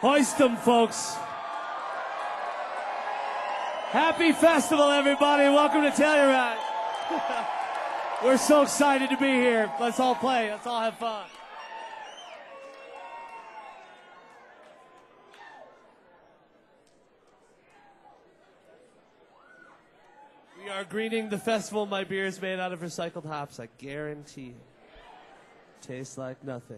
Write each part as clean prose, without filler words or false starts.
Hoist 'em, folks. Happy festival, everybody. Welcome to Telluride. We're so excited to be here. Let's all play. Let's all have fun. We are greening the festival. My beer is made out of recycled hops. I guarantee. Tastes like nothing.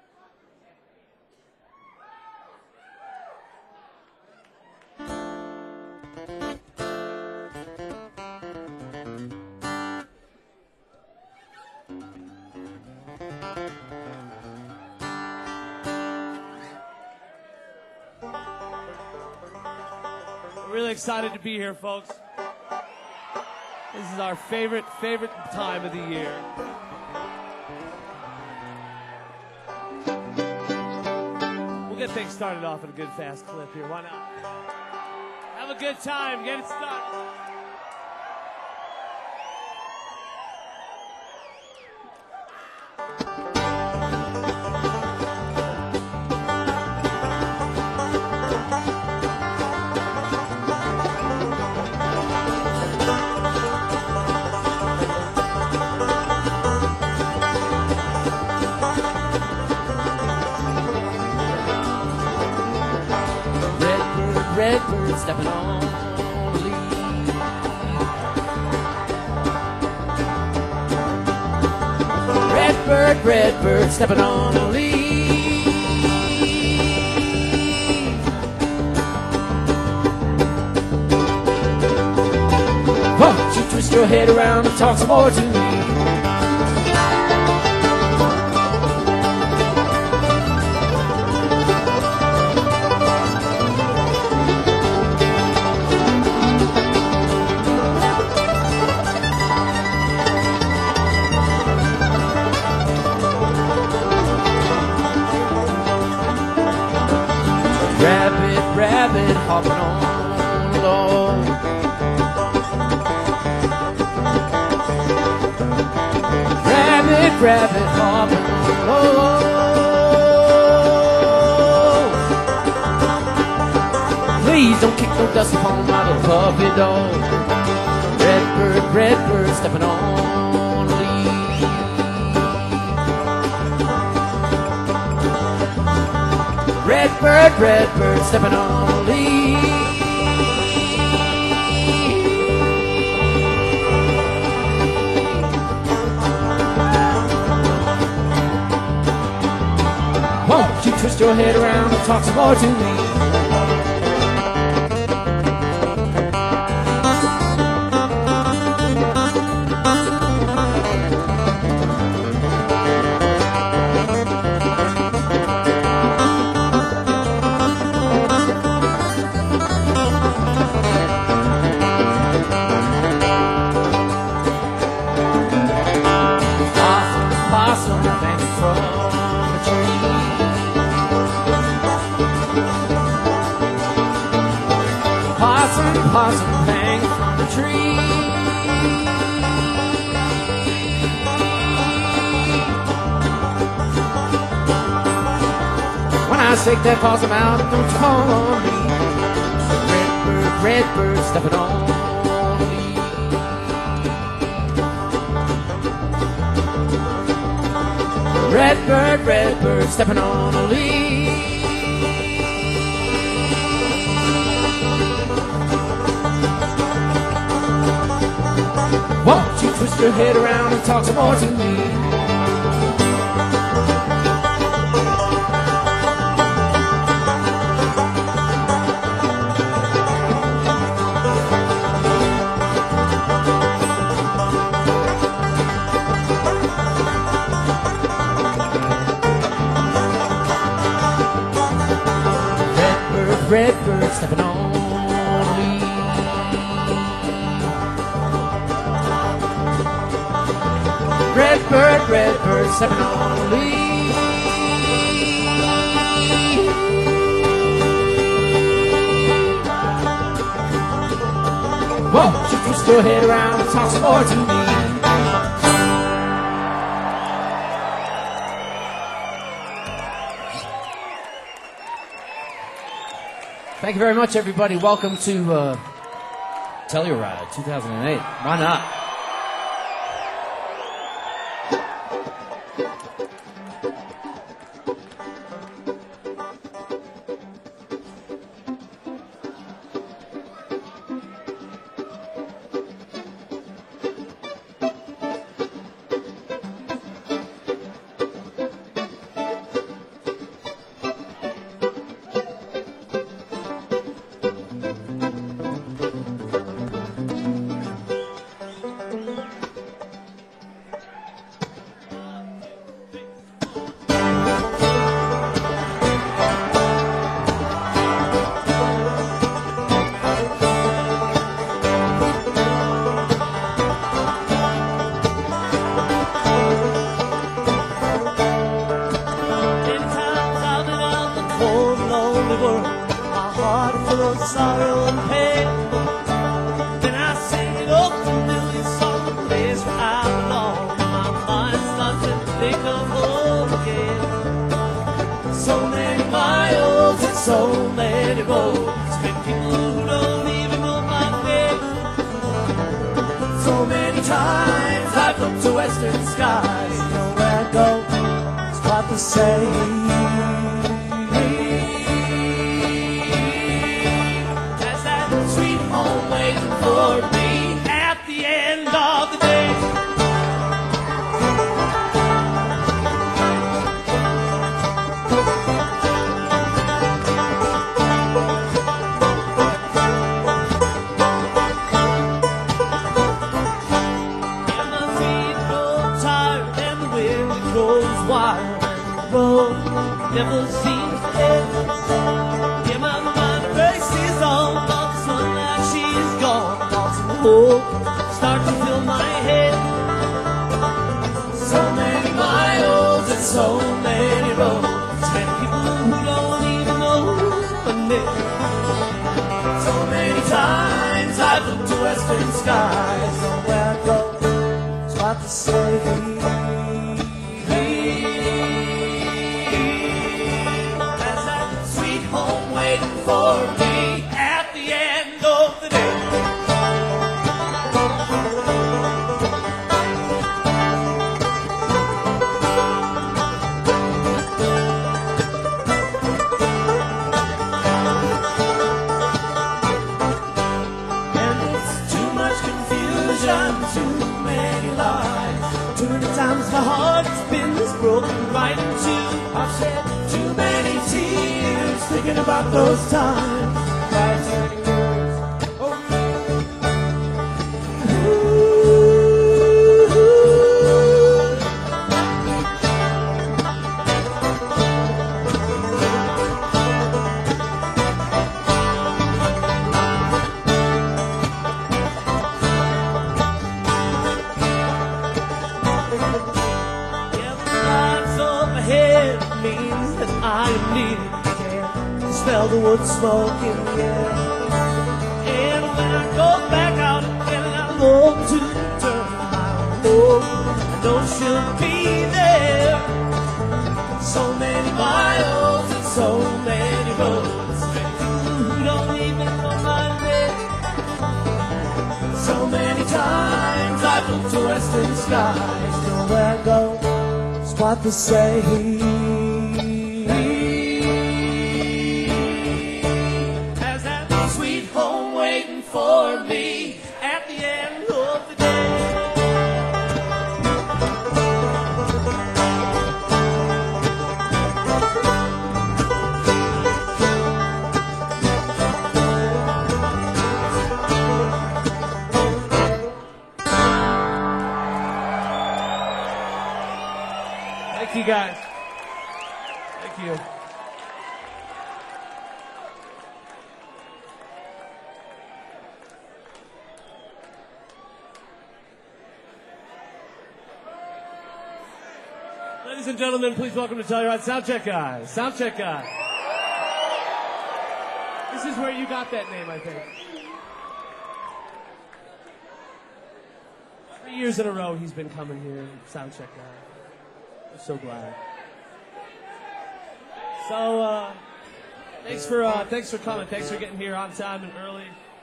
Really excited to be here, folks. This is our favorite time of the year. We'll get things started off at a good fast clip here. Why not? Have a good time. Get it started. Redbird stepping on the leaf. Redbird stepping on the leaf. Won't you twist your head around and talk some more to me? Rabbit hopping on along. Rabbit hopping along. Please don't kick no dust upon my little puppy dog. Redbird stepping on a leaf. Redbird stepping on a leaf. Won't you twist your head around and talk some more to me? Possum hanging from a tree. Possum hanging from a tree. When I shake that possum out, don't you call on me. Redbird stepping on. Redbird stepping on a leaf. Won't you twist your head around and talk some more to me? Redbird stepping on a leaf. Redbird stepping on a leaf. Won't you twist your head around and talk some more to me? Thank you very much, everybody. Welcome to Telluride 2008. Why not? Ladies and gentlemen, please welcome to Telluride Soundcheck Guy. Soundcheck Guy. This is where you got that name, I think. 3 years in a row he's been coming here, Soundcheck Guy. I'm so glad. So, Thanks for coming. Thanks for getting here on time and early.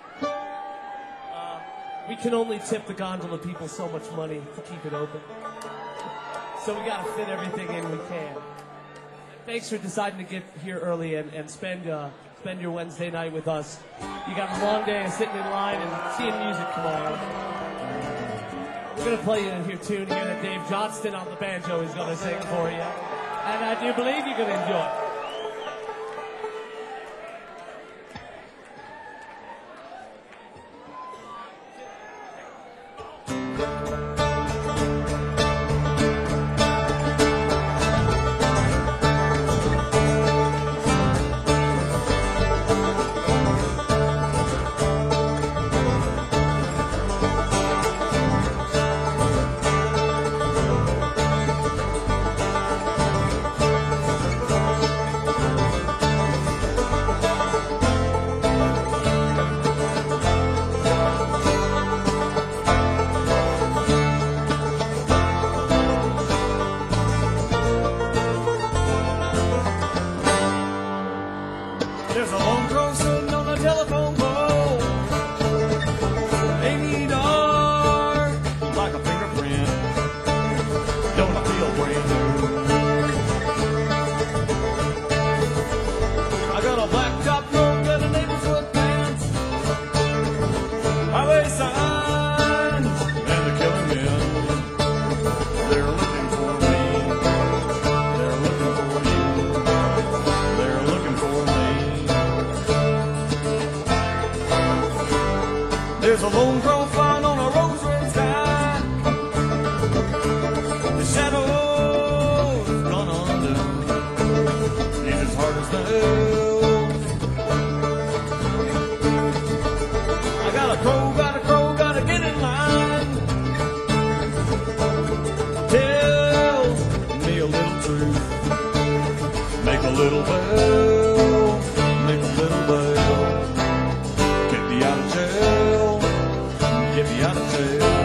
We can only tip the gondola people so much money to keep it open. So we got to fit everything in we can. Thanks for deciding to get here early and spend your Wednesday night with us. You got a long day of sitting in line and seeing music tomorrow. We're going to play you a tune here that Dave Johnston on the banjo is going to sing for you. And I do believe you're going to enjoy it. There's a lone crow sitting on the telephone pole. Ain't he dark like a fingerprint? Don't I feel brand new? I got a blacktop road that a neighbor's footprints, highway signs, and the killer men. They're looking for me. They're looking for you. They're looking for me. There's a lone crow flying on a rose red sky. The shadows gone undone. He's as hard as nails. I got a crow, gotta get in line. Tell me a little truth. Make a little bell. Make a little bell. Get me out of jail. Get me out of jail.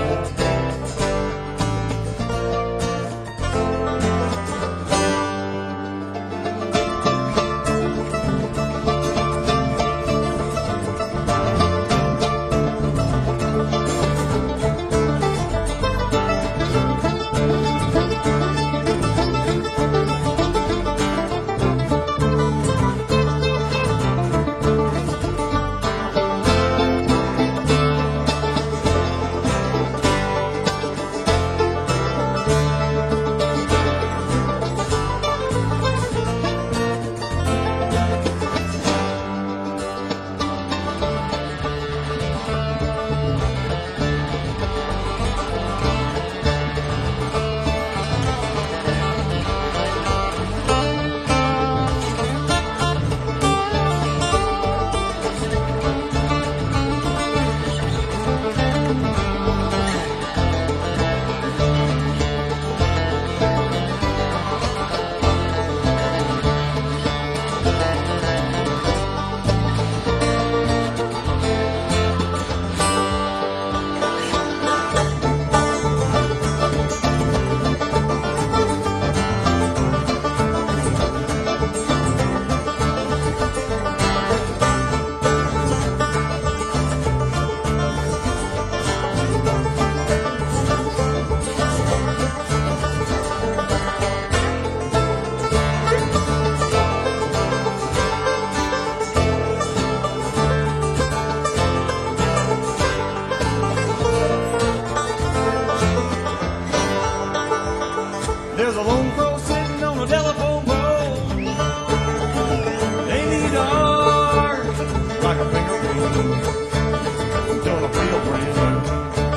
There's a lone crow sitting on a telephone pole. Ain't he dark like a fingerprint? Don't I feel brand new?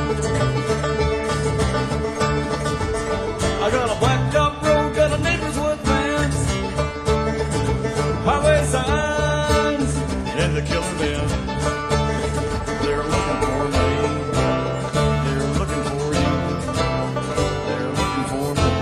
I got a blacktop road, got a neighbor's wood fence, highway signs, and the killer men. They're looking for me. They're looking for you. They're looking for me.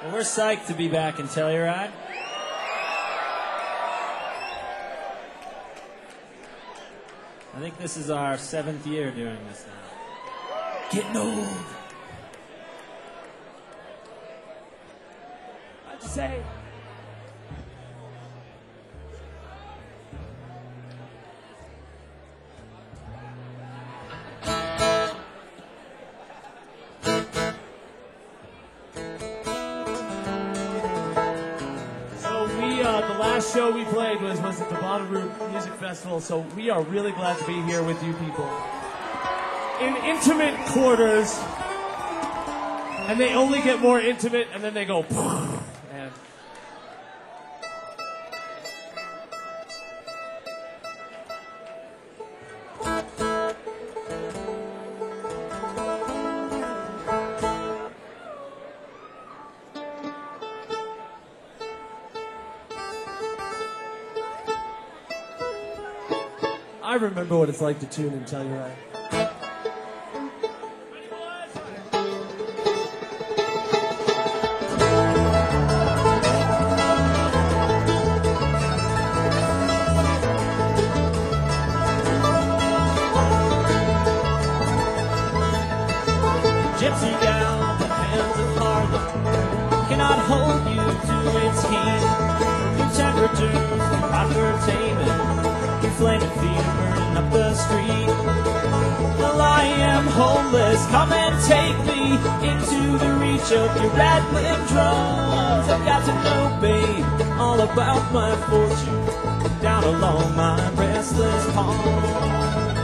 Well, we're psyched to be back in Telluride. I think this is our 7th year doing this now. Getting old. I'd say. The last show we played was at the Bonnaroo Music Festival, so we are really glad to be here with you people. In intimate quarters, and they only get more intimate, and then they go, and I remember what it's like to tune in Telluride. Gypsy gal, the hands of Harlem cannot hold you to its heat. New temperatures, hypertainment, your flaming feet are burning up the street. Well, I am homeless, come and take me into the reach of your rattling drums. I've got to know, babe, all about my fortune down along my restless palms.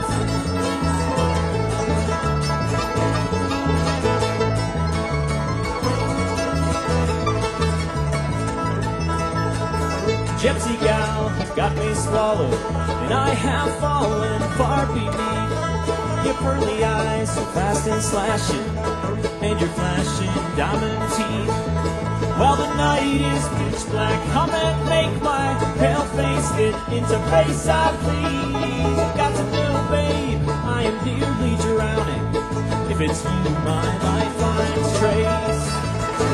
Gypsy gal, you've got me swallowed, and I have fallen far beneath your pearly eyes, so fast and slashing, and your flashing diamond teeth. While the night is pitch black, come and make my pale face fit into place I please. You've got to know, babe, I am nearly drowning. If it's you, my lifeline's trace.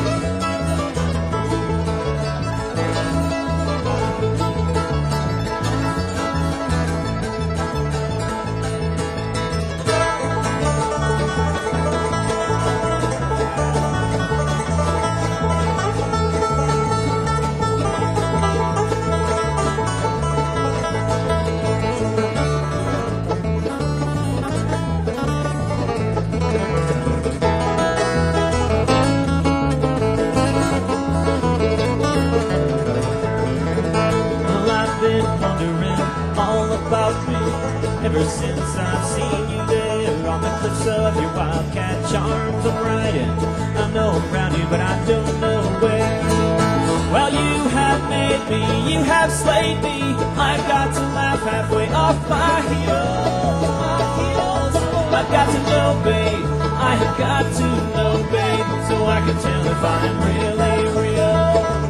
Ever since I've seen you there on the cliffs of your wildcat charms, I'm riding. I know I'm around you, but I don't know where. Well, you have made me, you have slayed me. I've got to laugh halfway off my heels. I've got to know, babe, I have got to know, babe, so I can tell if I'm really real.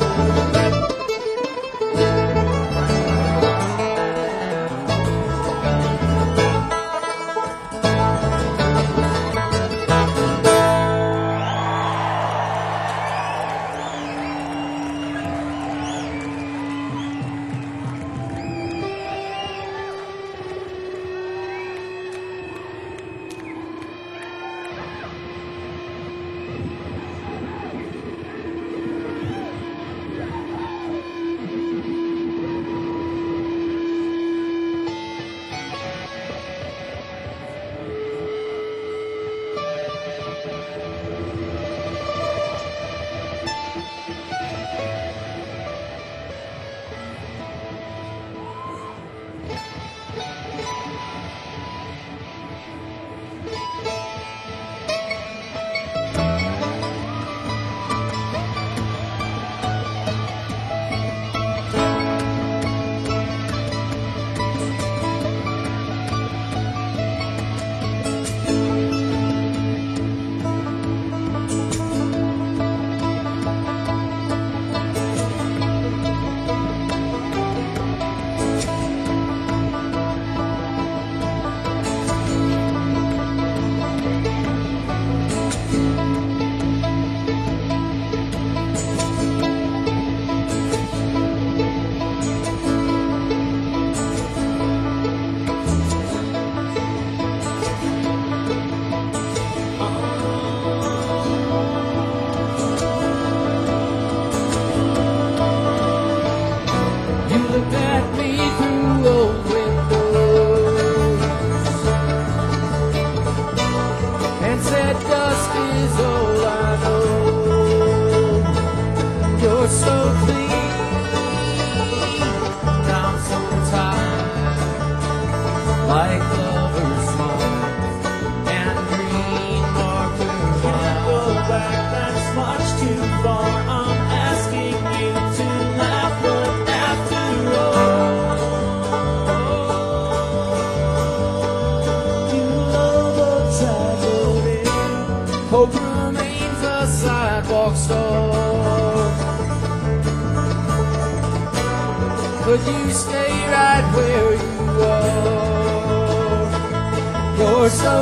but you stay right where you are. You're so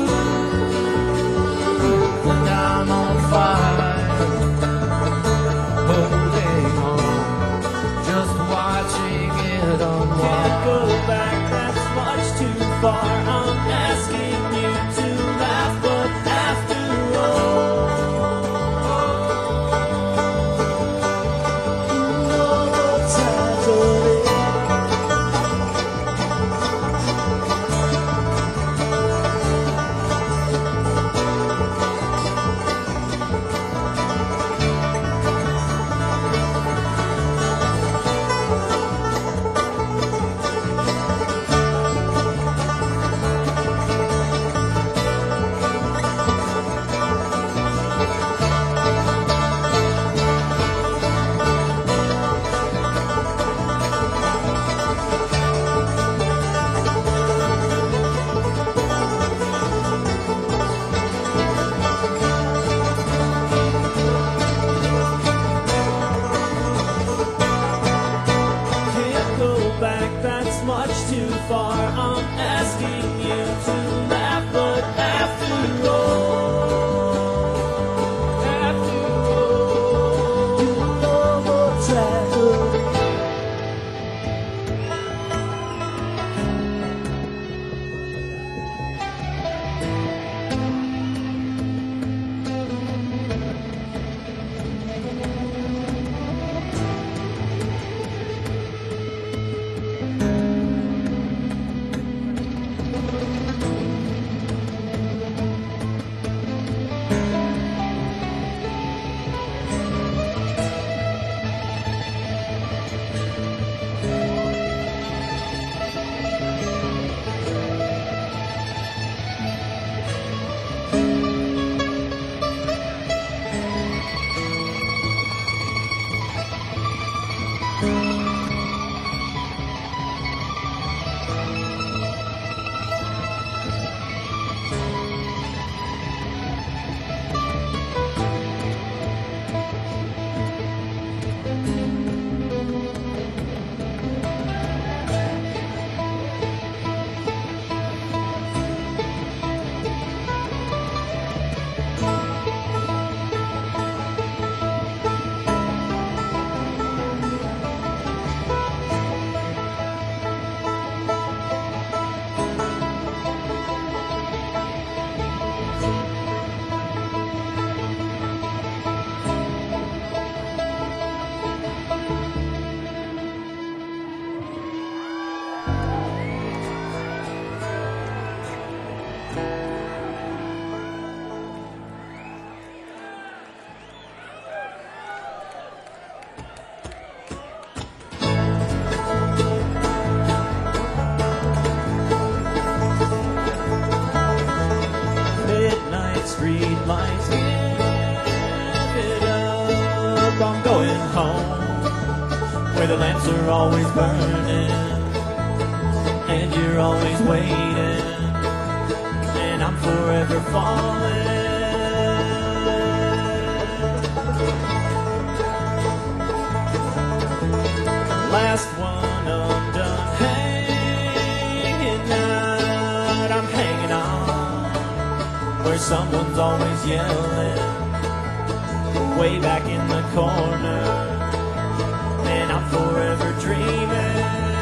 smooth, and I'm on fire, holding on, just watching it unwind. Can't go back, that's much too far. I'm asking you to laugh, but after all, no more time to live. Can't go back, that's much too far. I'm asking you to laugh, but after all, no more tragedy. Midnight street lights give it up. I'm going home, where the lamps are always burning, and you're always waiting, and I'm forever falling. Last one undone, hanging out, I'm hanging on, where someone's always yelling, way back in the corner, and I'm forever dreaming.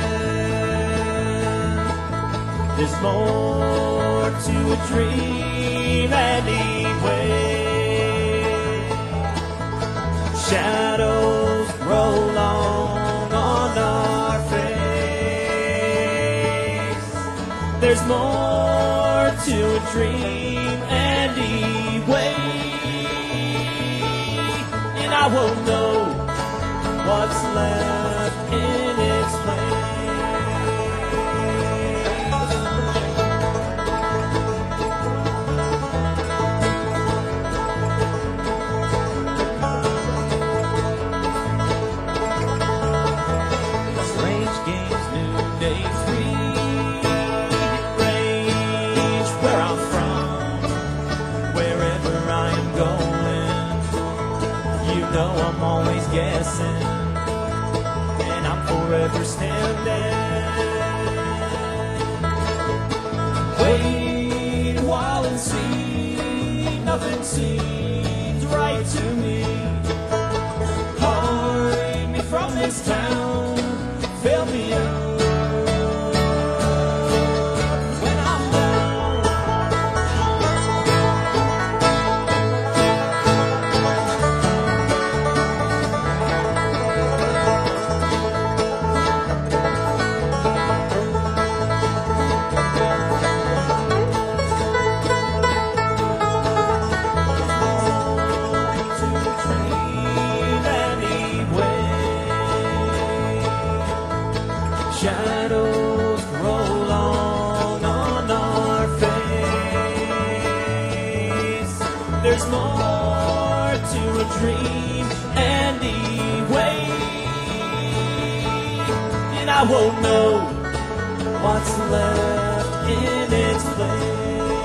There's more to a dream anyway. Shadows grow long on our face. There's more to a dream anyway. And I won't know what's left in its place. Strange games, new days, rearrange where I'm from, wherever I am going. You know I'm always guessing, and I'm forever forever standing. Wait a while and see, nothing seems right to me. Hide me from this town, fill me up. Shadows roll on our face. There's more to a dream anyway, and I won't know what's left in its place.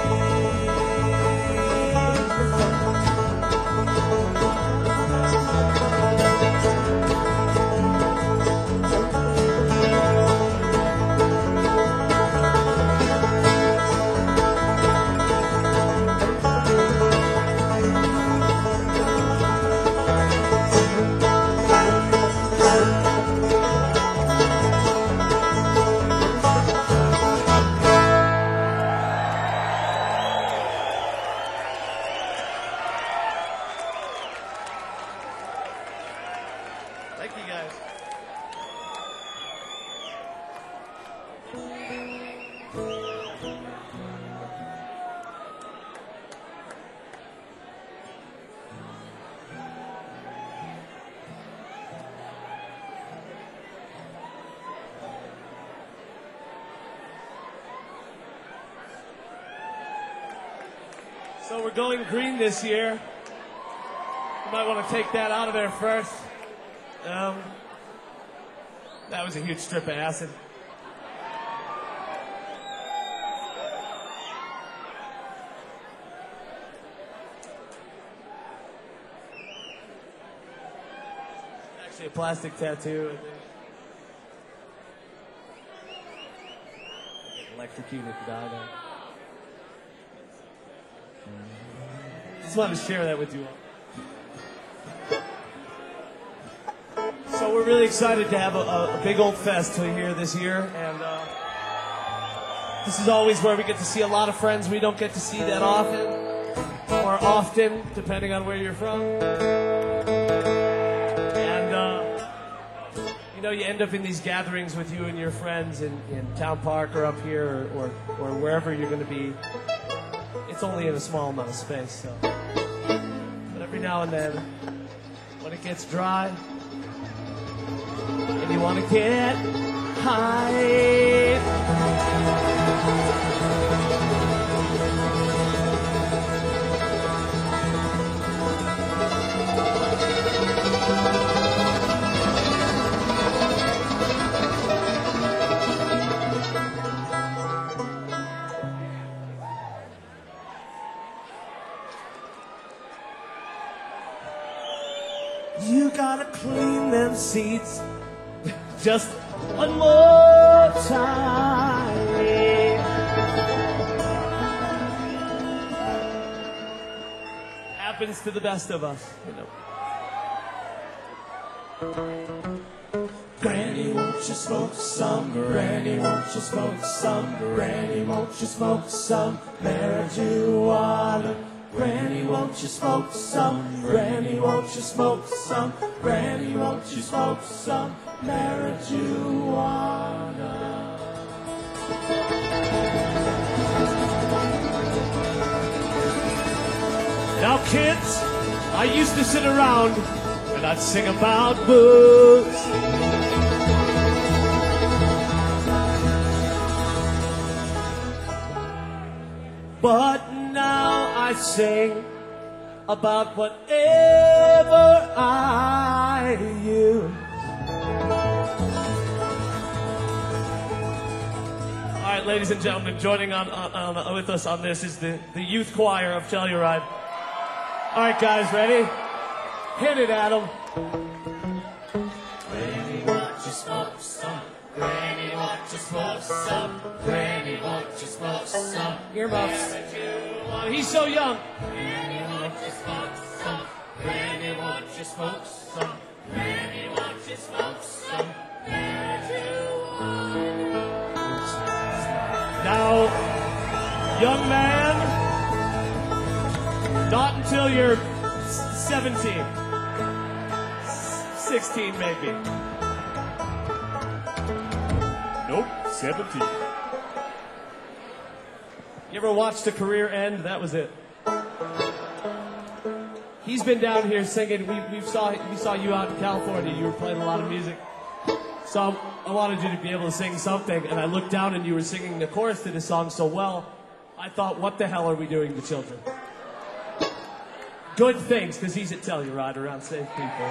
Thank you, guys. So we're going green this year. You might want to take that out of there first. That was a huge strip of acid. Actually, a plastic tattoo. I think. Electrocuted to die there. Just wanted to share that with you all. So we're really excited to have a big old fest here this year, and this is always where we get to see a lot of friends we don't get to see that often, or often, depending on where you're from. And you know, you end up in these gatherings with you and your friends in Town Park or up here or wherever you're going to be. It's only in a small amount of space, so. But every now and then, when it gets dry, and you want to get high, you gotta clean them seats just one more time. Happens to the best of us, you know. Granny, won't you smoke some? Granny, won't you smoke some? Granny, won't you smoke some marijuana? Granny, won't you smoke some? Granny, won't you smoke some? Granny, won't you smoke some marijuana? Now, kids, I used to sit around and I'd sing about books. But now I sing about whatever I use. All right, ladies and gentlemen, joining with us on this is the youth choir of Telluride. All right, guys, ready? Hit it, Adam. Granny, won't you smoke some? Granny, won't you smoke some? Granny, won't you smoke some? Earmuffs. He's so young. Granny, won't you smoke some? Granny, won't you smoke some? Granny, won't you smoke some? Now, young man, not until you're 17. 16 maybe. Nope, 17. You ever watched a career end? That was it. He's been down here singing. We saw you out in California. You were playing a lot of music. So I wanted you to be able to sing something, and I looked down and you were singing the chorus to this song so well, I thought, what the hell are we doing to children? Good things, because he's at Telluride around safe people.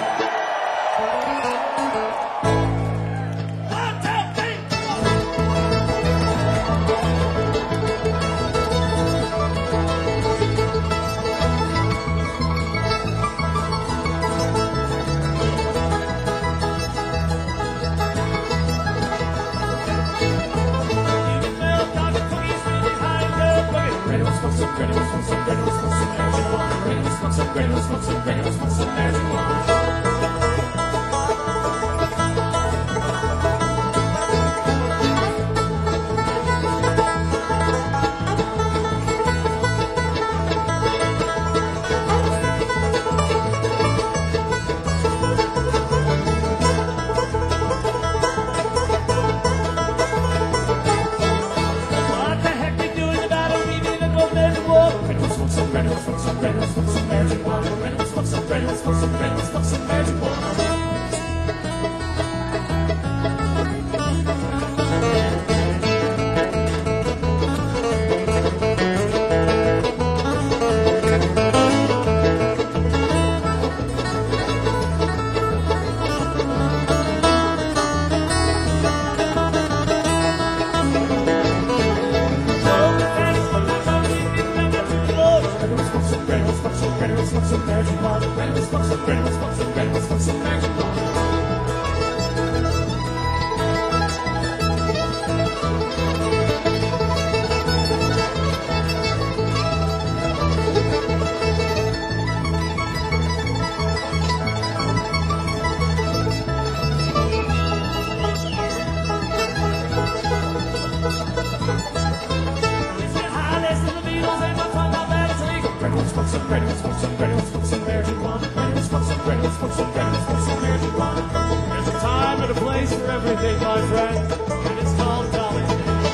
There's a time and a place for everything, my friend, and it's called college.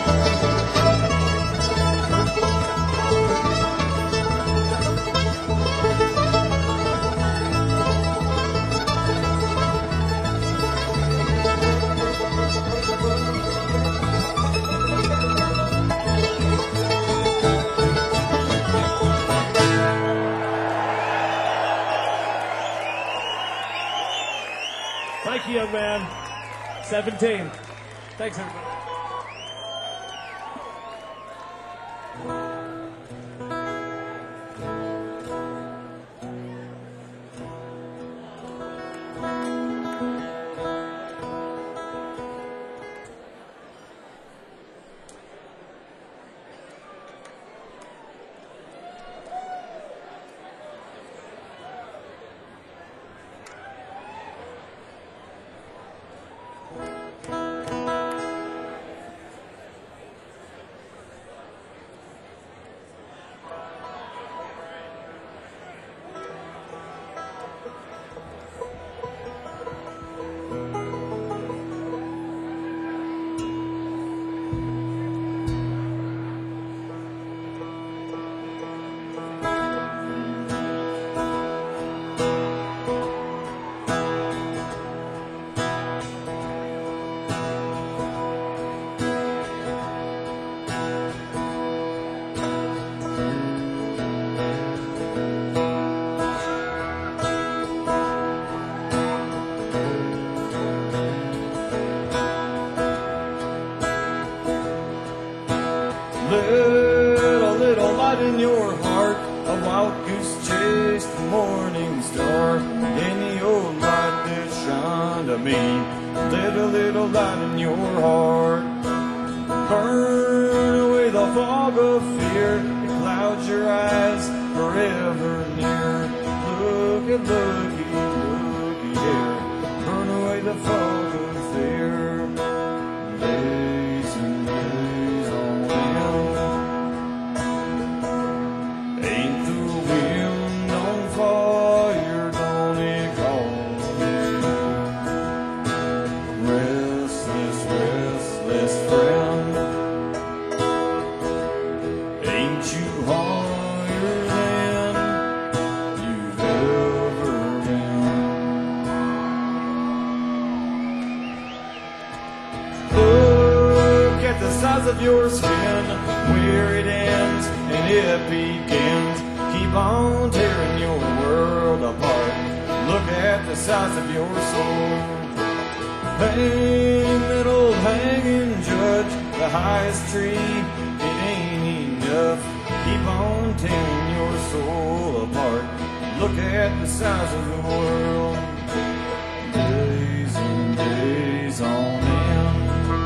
Thank you, young man. 17. Thanks, everybody. Little light in your heart, a wild goose chased the morning star, and the old light that shone to me Let a little light in your heart. Burn away the fog of fear that clouds your eyes forever near. Looky, looky, looky here. Burn away the fog of fear. Days and days on end. Ain't the wind on fire, don't it call you? Restless, restless friend. Ain't you higher than you've ever been? Look at the size of your skin, where it ends and it begins. Keep on tearing your world apart. Look at the size of your soul. Hang that old hanging judge, the highest tree, it ain't enough. Keep on tearing your soul apart. Look at the size of the world. Days and days on end.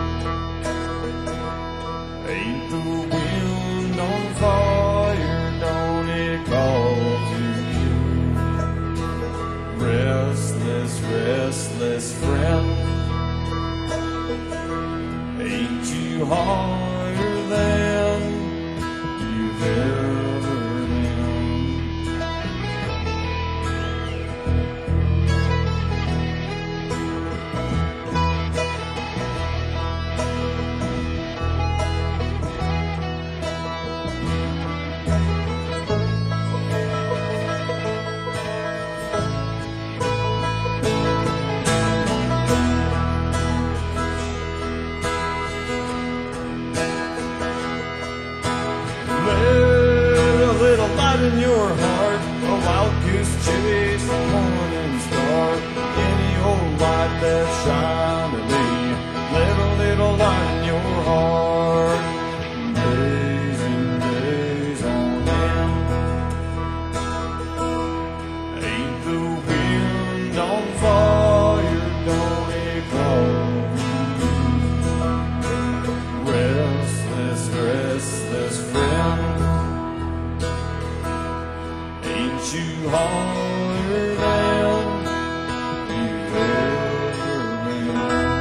Ain't the wind on fire, don't it call to you? Restless, restless friend. Ain't you higher than you've ever been? In your heart, a wild goose chase, a morning star, any old light that shine to me. Let a little light in your heart. Days and days on end. Ain't the wind on fire, don't it call? Restless, restless friend. Ain't you higher than you've ever been?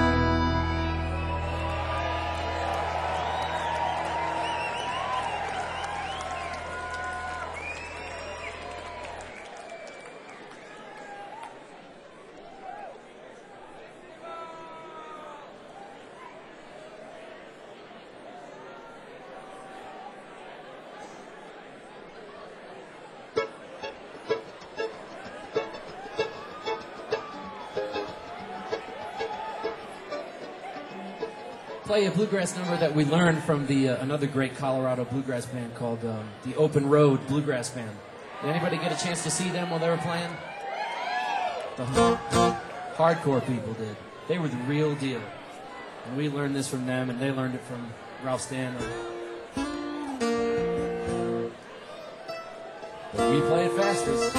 Play a bluegrass number that we learned from the another great Colorado bluegrass band called the Open Road Bluegrass Band. Did anybody get a chance to see them while they were playing? The hardcore people did. They were the real deal. And we learned this from them, and they learned it from Ralph Stanley. But we play it fastest.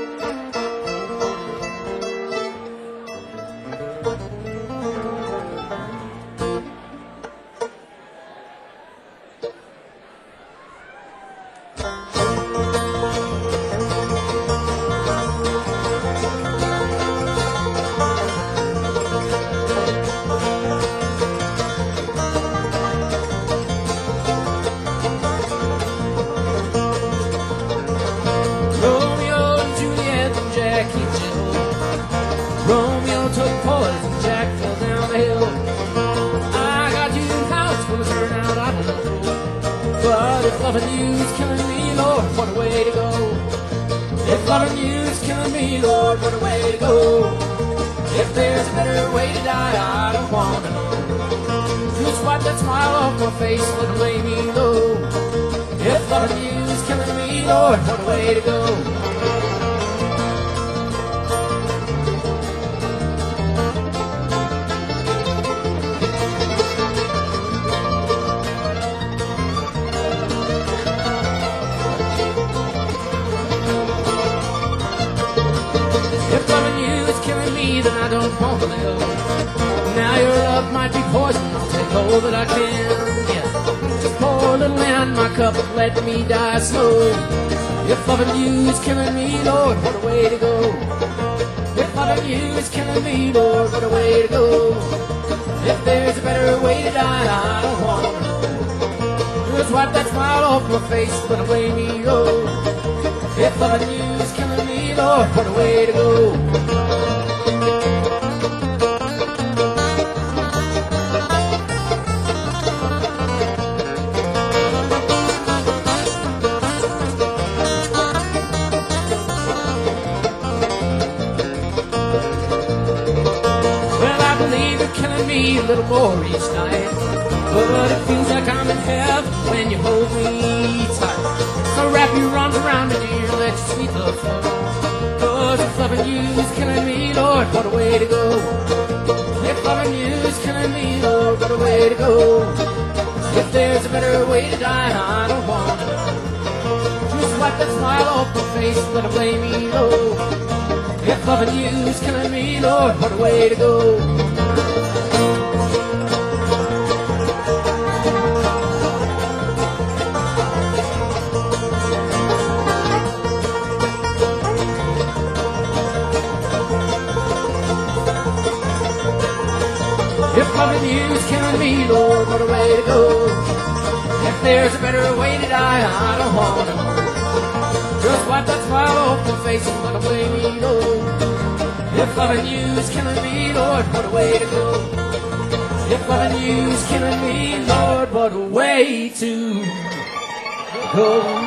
Loving you's killing me, Lord, what a way to go. If loving you's killing me, Lord, what a way to go. If there's a better way to die, I don't want to know. Just wipe that smile off my face, let them lay me low. If loving you's killing me, Lord, what a way to go. If loving you is killing me, then I don't want to live. love might be poison. I'll take all that I can. Yeah. Just pour a little in my cup, let me die slow. If loving you is killing me, Lord, what a way to go. If loving you is killing me, Lord, what a way to go. If there's a better way to die, I don't want to know. Just wipe that smile off my face, let away me go. If loving you is killing me, Lord, what a way to go. Me a little more each night, but it feels like I'm in heaven when you hold me tight. So wrap your arms around me, dear, let your sweet love flow. 'Cause if loving you is killing me, Lord, what a way to go. If loving you is killing me, Lord, what a way to go. If there's a better way to die, I don't want to know. Just wipe that smile off my face, let it lay me low. If loving you is killing me, Lord, what a way to go. If loving you is killing me, Lord, what a way to go. If there's a better way to die, I don't want to know. Just wipe that smile off my face and let away me know. If loving you is killing me, Lord, what a way to go. If loving you is killing me, Lord, what a way to go.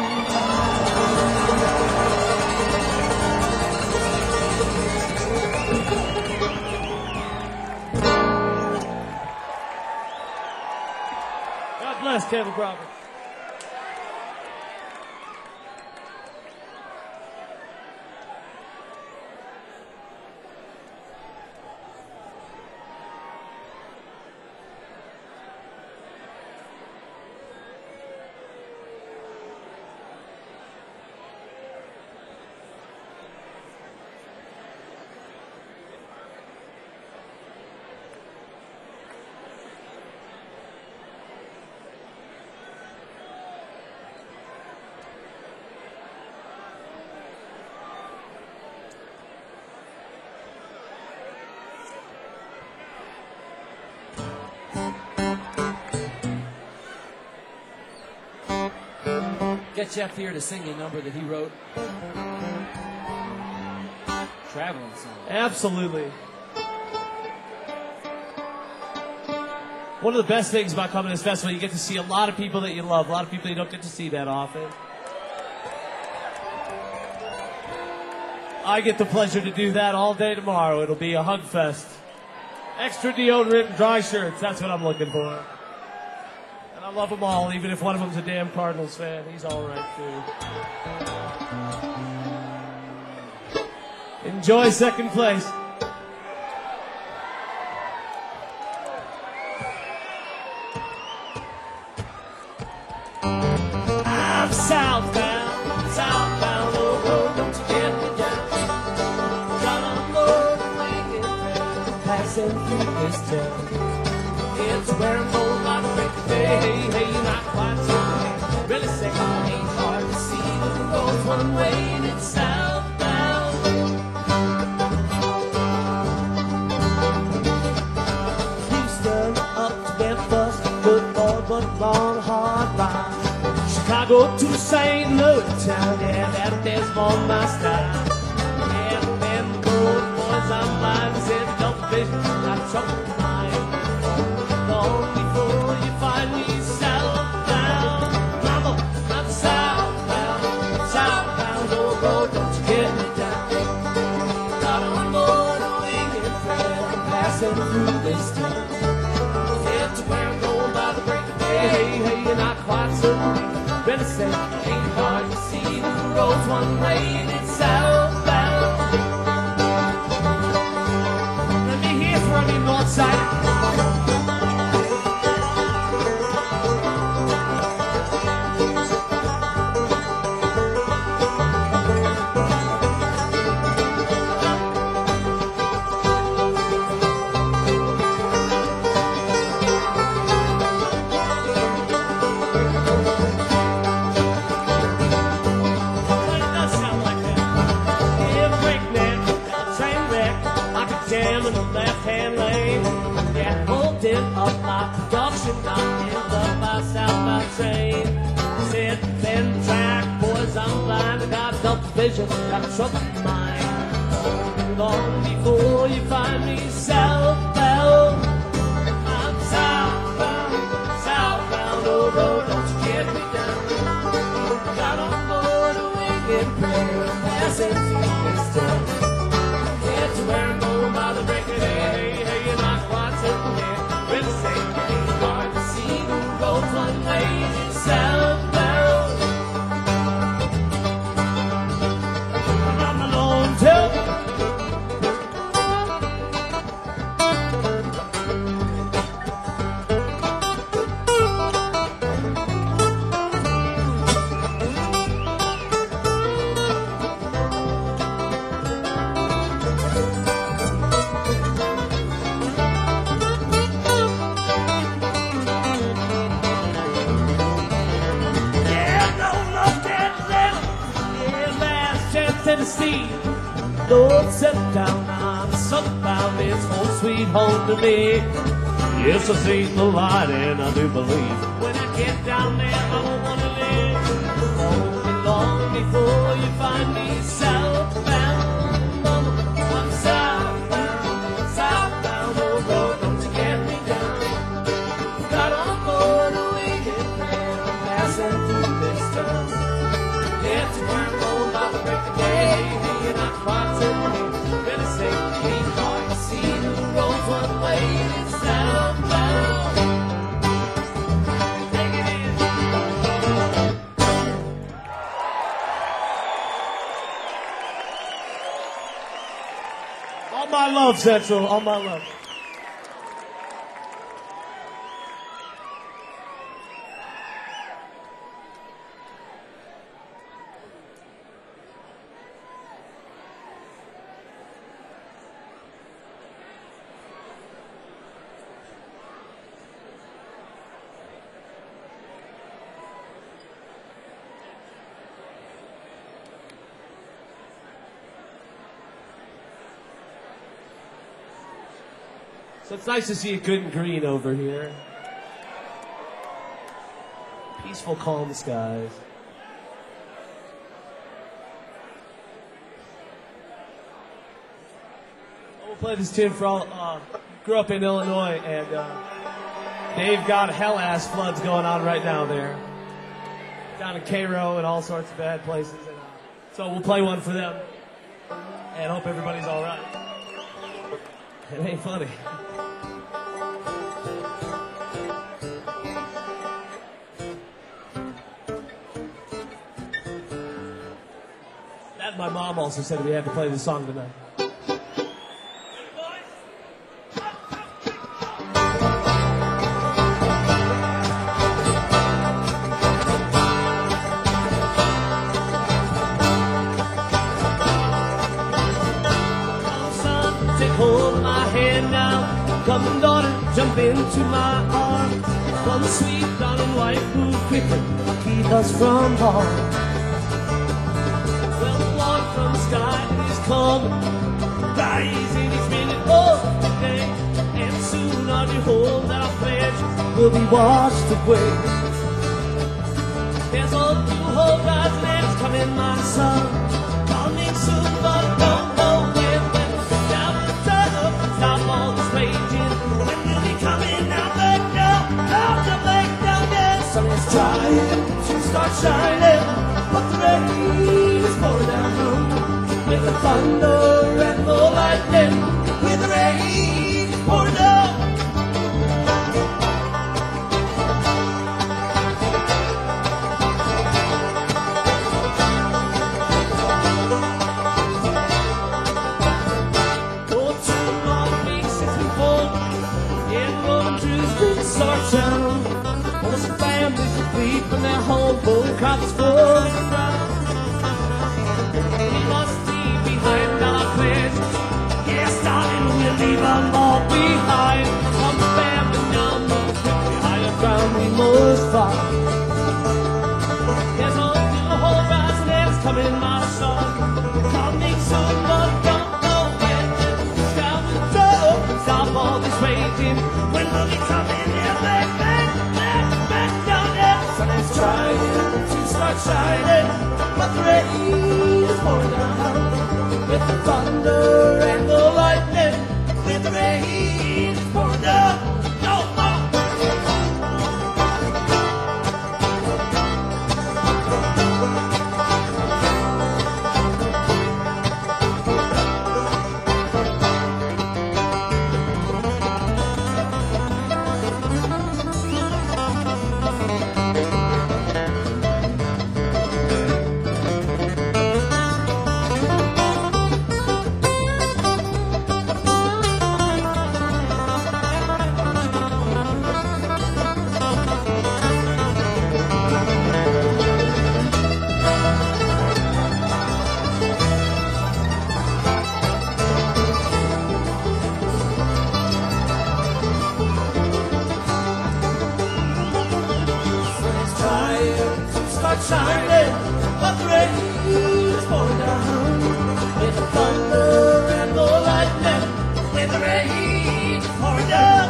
Bless Caleb Roberts. Get Jeff here to sing a number that he wrote. Traveling song. Absolutely. One of the best things about coming to this festival, you get to see a lot of people that you love, a lot of people you don't get to see that often. I get the pleasure to do that all day tomorrow. It'll be a hug fest. Extra deodorant, dry shirts, that's what I'm looking for. And I love them all, even if one of them's a damn Cardinals fan. He's all right, too. Enjoy second place. I'm southbound, oh, oh, don't you get me down. Got a load of wagon passing through this town. It's where I'm going by the break of day. Hey, not quite so. Really say it ain't hard to see the road's one way and it's southbound. Houston up to Memphis, good Lord, what a long, hard ride. Chicago to St. Louis town, yeah, that there's more my style. Yeah, man, the road boys, I'm blind, said double vision, I'm trouble mind. Long before you find me southbound, mama, I'm southbound, oh, road, don't you get me down. Got a load of winged friend passing through this town. Head to where I'm going by the break of day, hey, you're not quite certain. Really say it ain't hard to see the road's one way and it's southbound. Let me hear from you, Northside. 10 track, boys, I'm blind. I got double vision, got a troubled mind. Long before you find me southbound, I'm southbound, oh road, don't you get me down. Got on board a wicked prayer, passing through this town. Get to where I'm going by the break of day, hey, you're not quite certain yet. Really say it's hard to see the road one way is southbound. I'm alone too. Tennessee, Lord, set down, I'm sunbound, it's home sweet home to me. Yes, I see the light and I do believe when I get down there, I don't want to live. Won't be long before you find me southbound. I'm southbound, oh road, don't you get me down. Got on board a wicked prayer, I'm passing through this town. Get to where I'm going by the break of day. You're not quite certain. Really say it ain't hard to see the road one way. It's southbound. Take it in. All my love, Central. All my love. So it's nice to see a good and green over here. Peaceful, calm skies. We'll play this tune for all. Grew up in Illinois, and they've got hell-ass floods going on right now there, down in Cairo and all sorts of bad places. And, so we'll play one for them, and hope everybody's all right. It ain't funny. That my mom also said we had to play this song tonight. Hold my hand now, come and daughter, jump into my arms. Come sweet darling wife, move quickly, keep us from harm. Well, the Lord from the sky is coming, rising each minute of the day, and soon our behold our pledge will be washed away. There's a new horizon and it's coming, my son, coming soon, but don't know when. Stop all this raging. When will be coming out back down? Out the back down, yeah. Sun is trying to start shining, but the rain is pouring down. With the thunder and the lightning, with the rain pouring down. Well, some families are weeping, their whole boat crops full of ground. We must leave behind our pledge. Yes, darling, we'll leave them all behind. Some family now move quickly, higher ground we must find. There's a new horizon and it's coming, my son. Coming soon, but don't know when. Stop the trouble, stop all this raging. When will be coming? Back down there. Sun is trying to start shining, but the rain is pouring down. With the thunder and the lightning, with the rain is pouring down. No more. Shining, but the rain is pouring down. With the thunder and the lightning, with the rain is pouring down.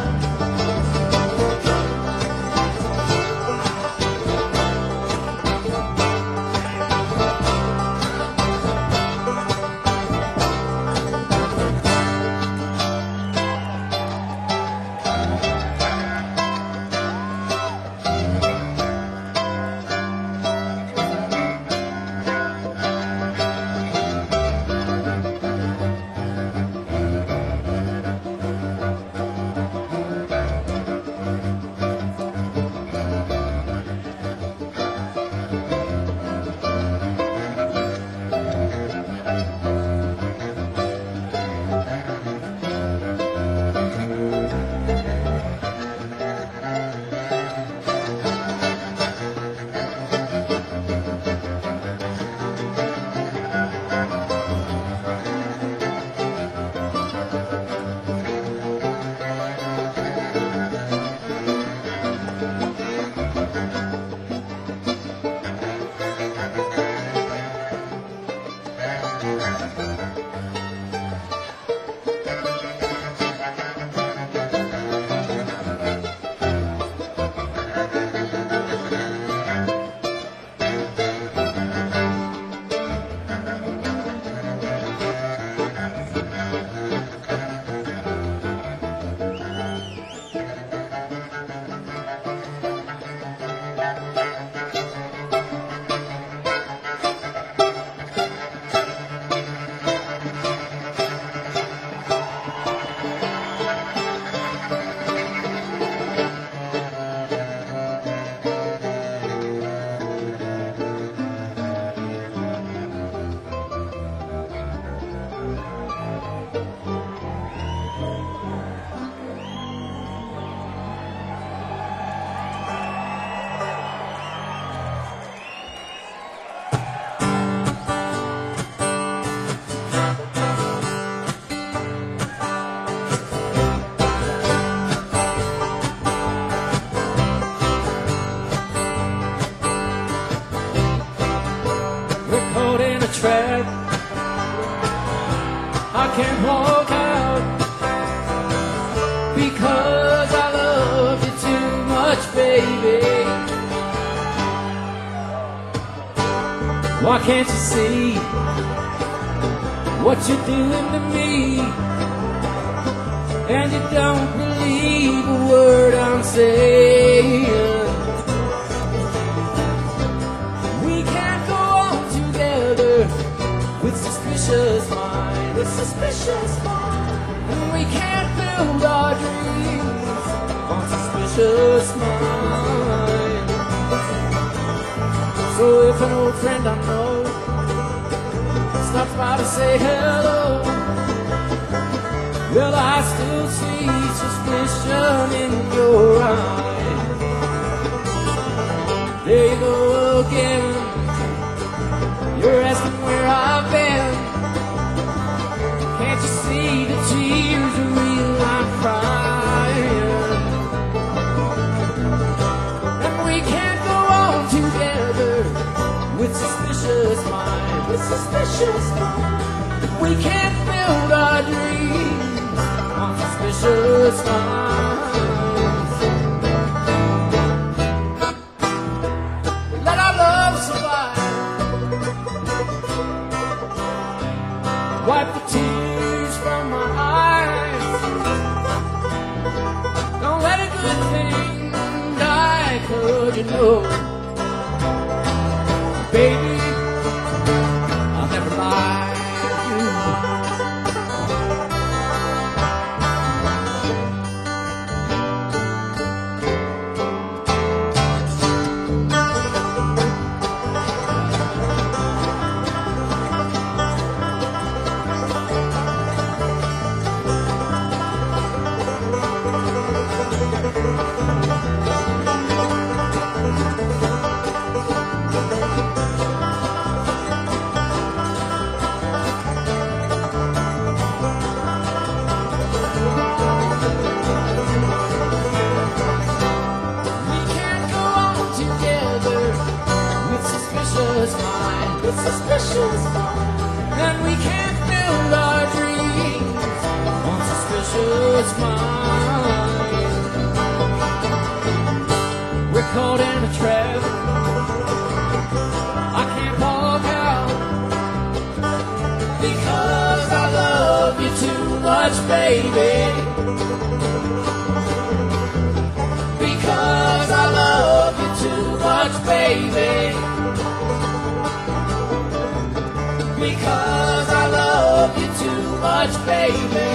Trap. I can't walk out because I love you too much, baby. Why can't you see what you're doing to me? And you don't believe a word I'm saying. With suspicious mind, with suspicious mind, and we can't build our dreams on suspicious mind. So if an old friend I know stops by to say hello, well, I still see suspicion in your eyes. There you go again. You're asking where I've been. Can't you see the tears are real? I'm crying. And we can't go on together with suspicious mind, with suspicious mind. We can't build our dreams on suspicious minds. Let our love survive. wipe the tears from my eyes. Don't let a good thing die, 'cause you know, baby, I'll never lie to you. We can't go on together with suspicious minds, and we can't build our dreams on suspicious minds. We're caught in a trap I can't walk out, because I love you too much, baby. Because I love you too much, baby. Because I love you too much, baby.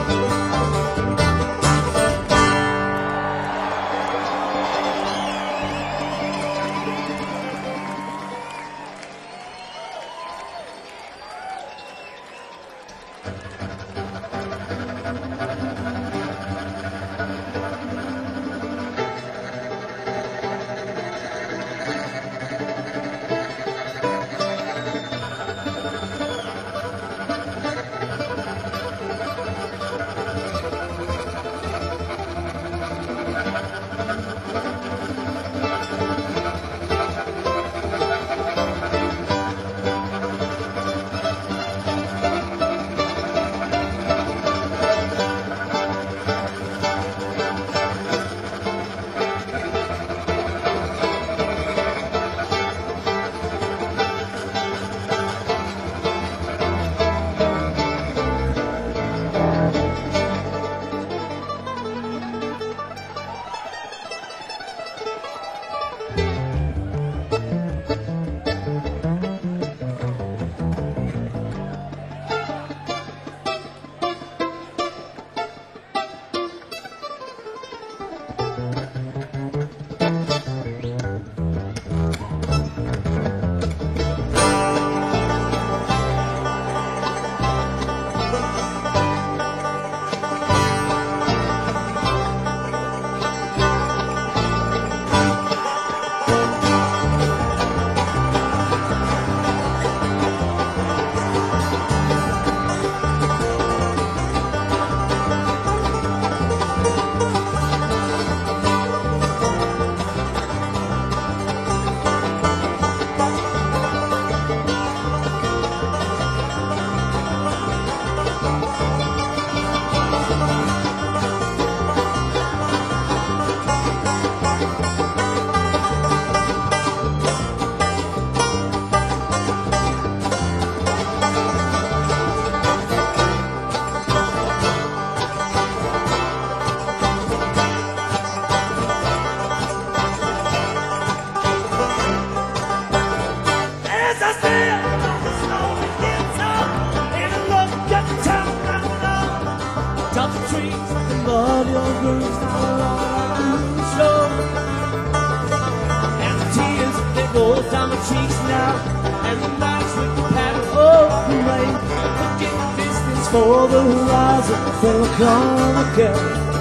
Down the cheeks now, and the nights with the pattern of the rain. Looking distance for the horizon, they'll come again.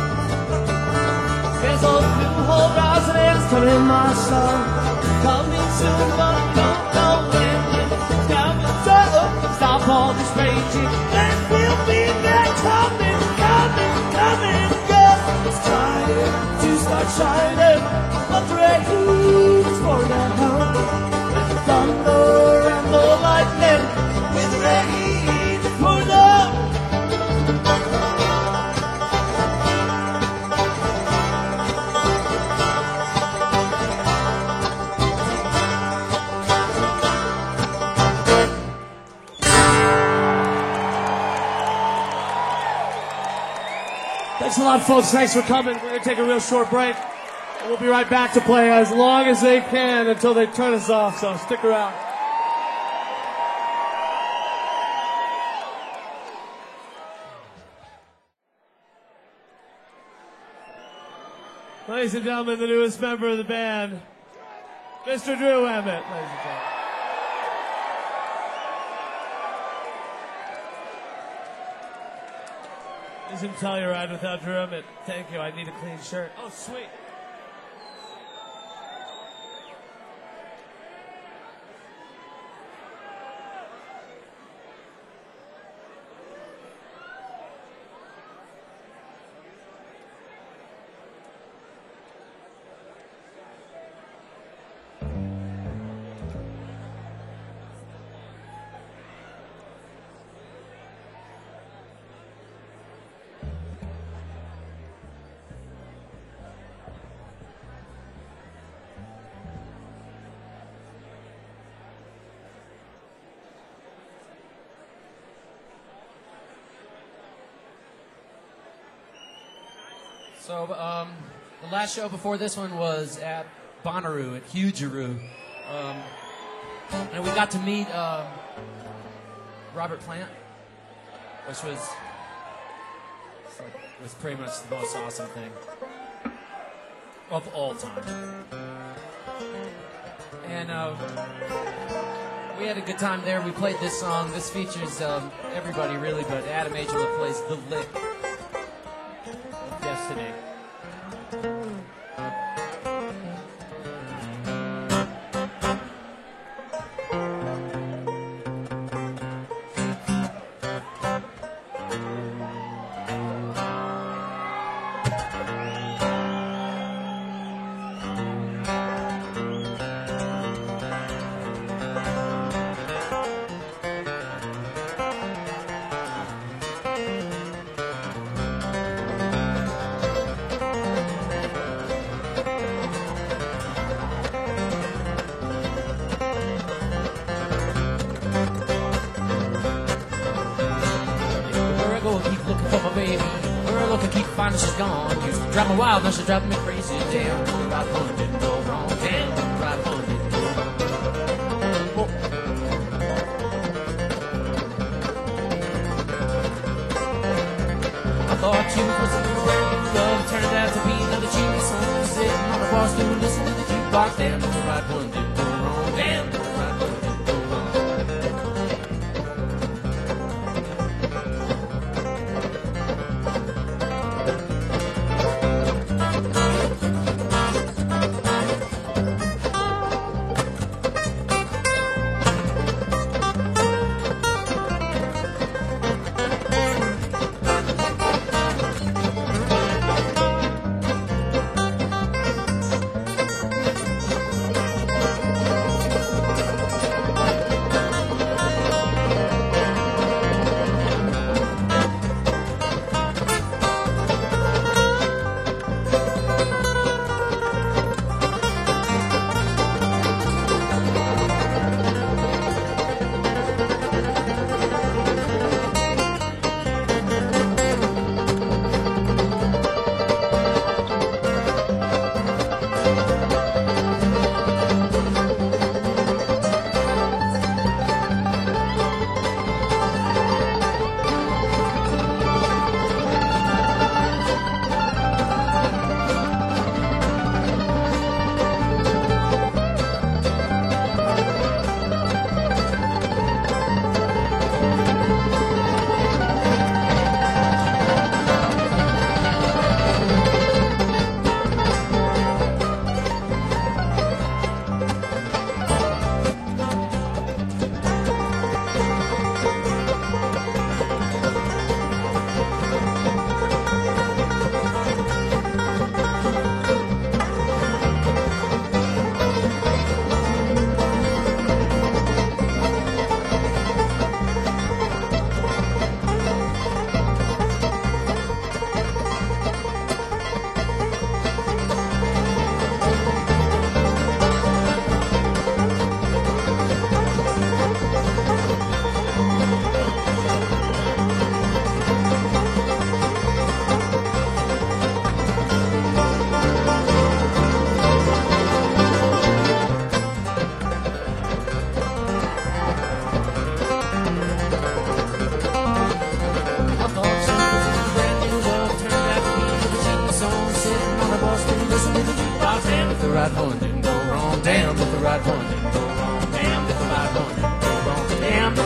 There's a new horizon, and it's coming, my son. Coming soon, but I don't know when. Now it's up, stop all this raging, and we'll be there coming, coming, coming, yes. It's time to start shining, but the rain is pouring down. Thunder and the lightning, with rain for them. Thanks a lot, folks. Thanks for coming. We're going to take a real short break. And we'll be right back to play as long as they can until they turn us off, so stick around. Ladies and gentlemen, the newest member of the band, Mr. Drew Emmett. Ladies and gentlemen. Isn't Telluride without Drew Emmett? Thank you. I need a clean shirt. Oh, sweet. So, the last show before this one was at Bonnaroo, at Hugeroo. And we got to meet Robert Plant, which was pretty much the most awesome thing of all time. And we had a good time there. We played this song. This features everybody, really, but Adam Angela plays the lick. Destiny. She's gone. Used to drive me wild, now she's driving me crazy. Damn, the right one didn't go wrong. Damn, the right one didn't go wrong. I thought you was a girl you love. Turned out to be another cheap son sitting on the bar stool listening to the jukebox. Damn, the right one didn't go wrong. Damn, the right one didn't go wrong.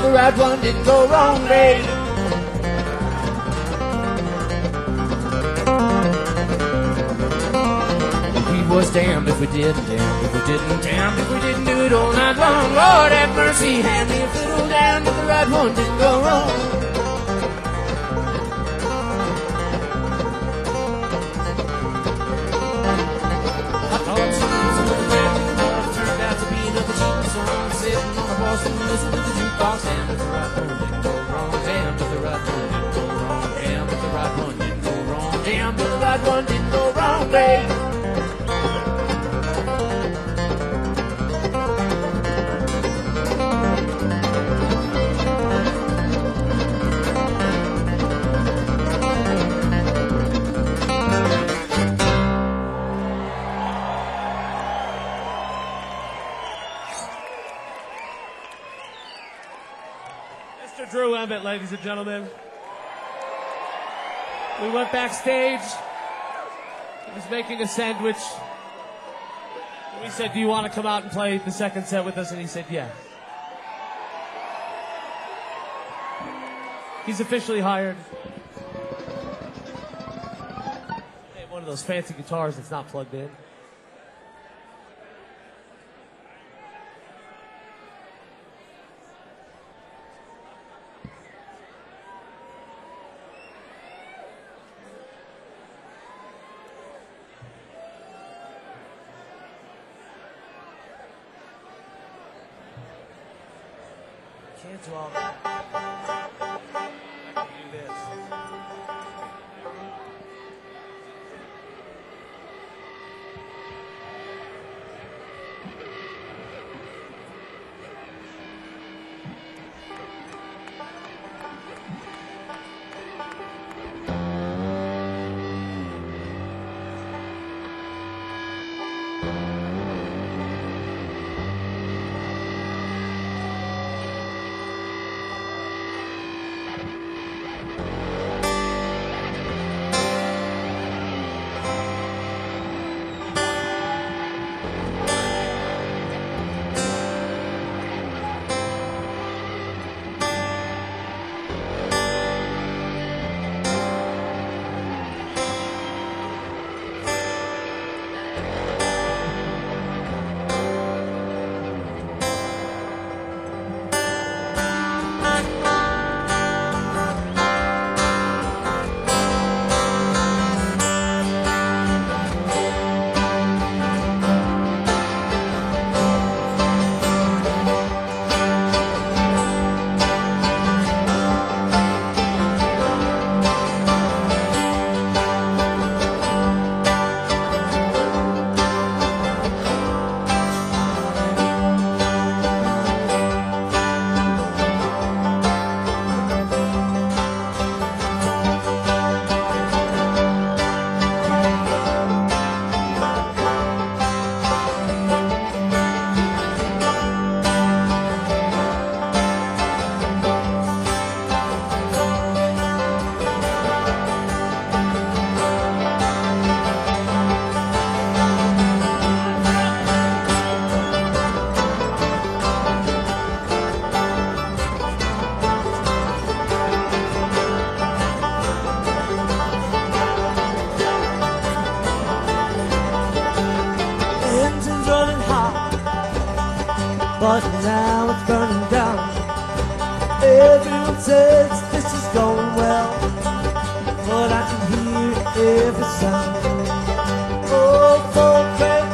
the right one didn't go wrong, babe. We was damned if we did, damned if we didn't, damned if we didn't do it all night long. Lord have mercy, hand me a fiddle, damned if the right one didn't go wrong. I thought she was a brand new love, turned out to be another cheating song, sitting on a Boston, listening to the jukebox, damned if the right one didn't go wrong, damned if the right one didn't go wrong, damned if the right one didn't go wrong, damned if the right one didn't go wrong, babe. Mr. Drew Emmett, ladies and gentlemen. We went backstage. He was making a sandwich. We said, do you want to come out and play the second set with us? And he said, yeah. He's officially hired. Hey, one of those fancy guitars that's not plugged in. Can't do all that. I can do this. but now it's burning down. Everyone says this is going well, but I can hear every sound. Oh, four great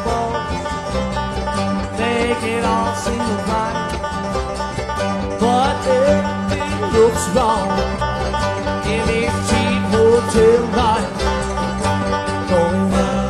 walls, they can all seem right, but everything looks wrong in these cheap hotel nights. Going round.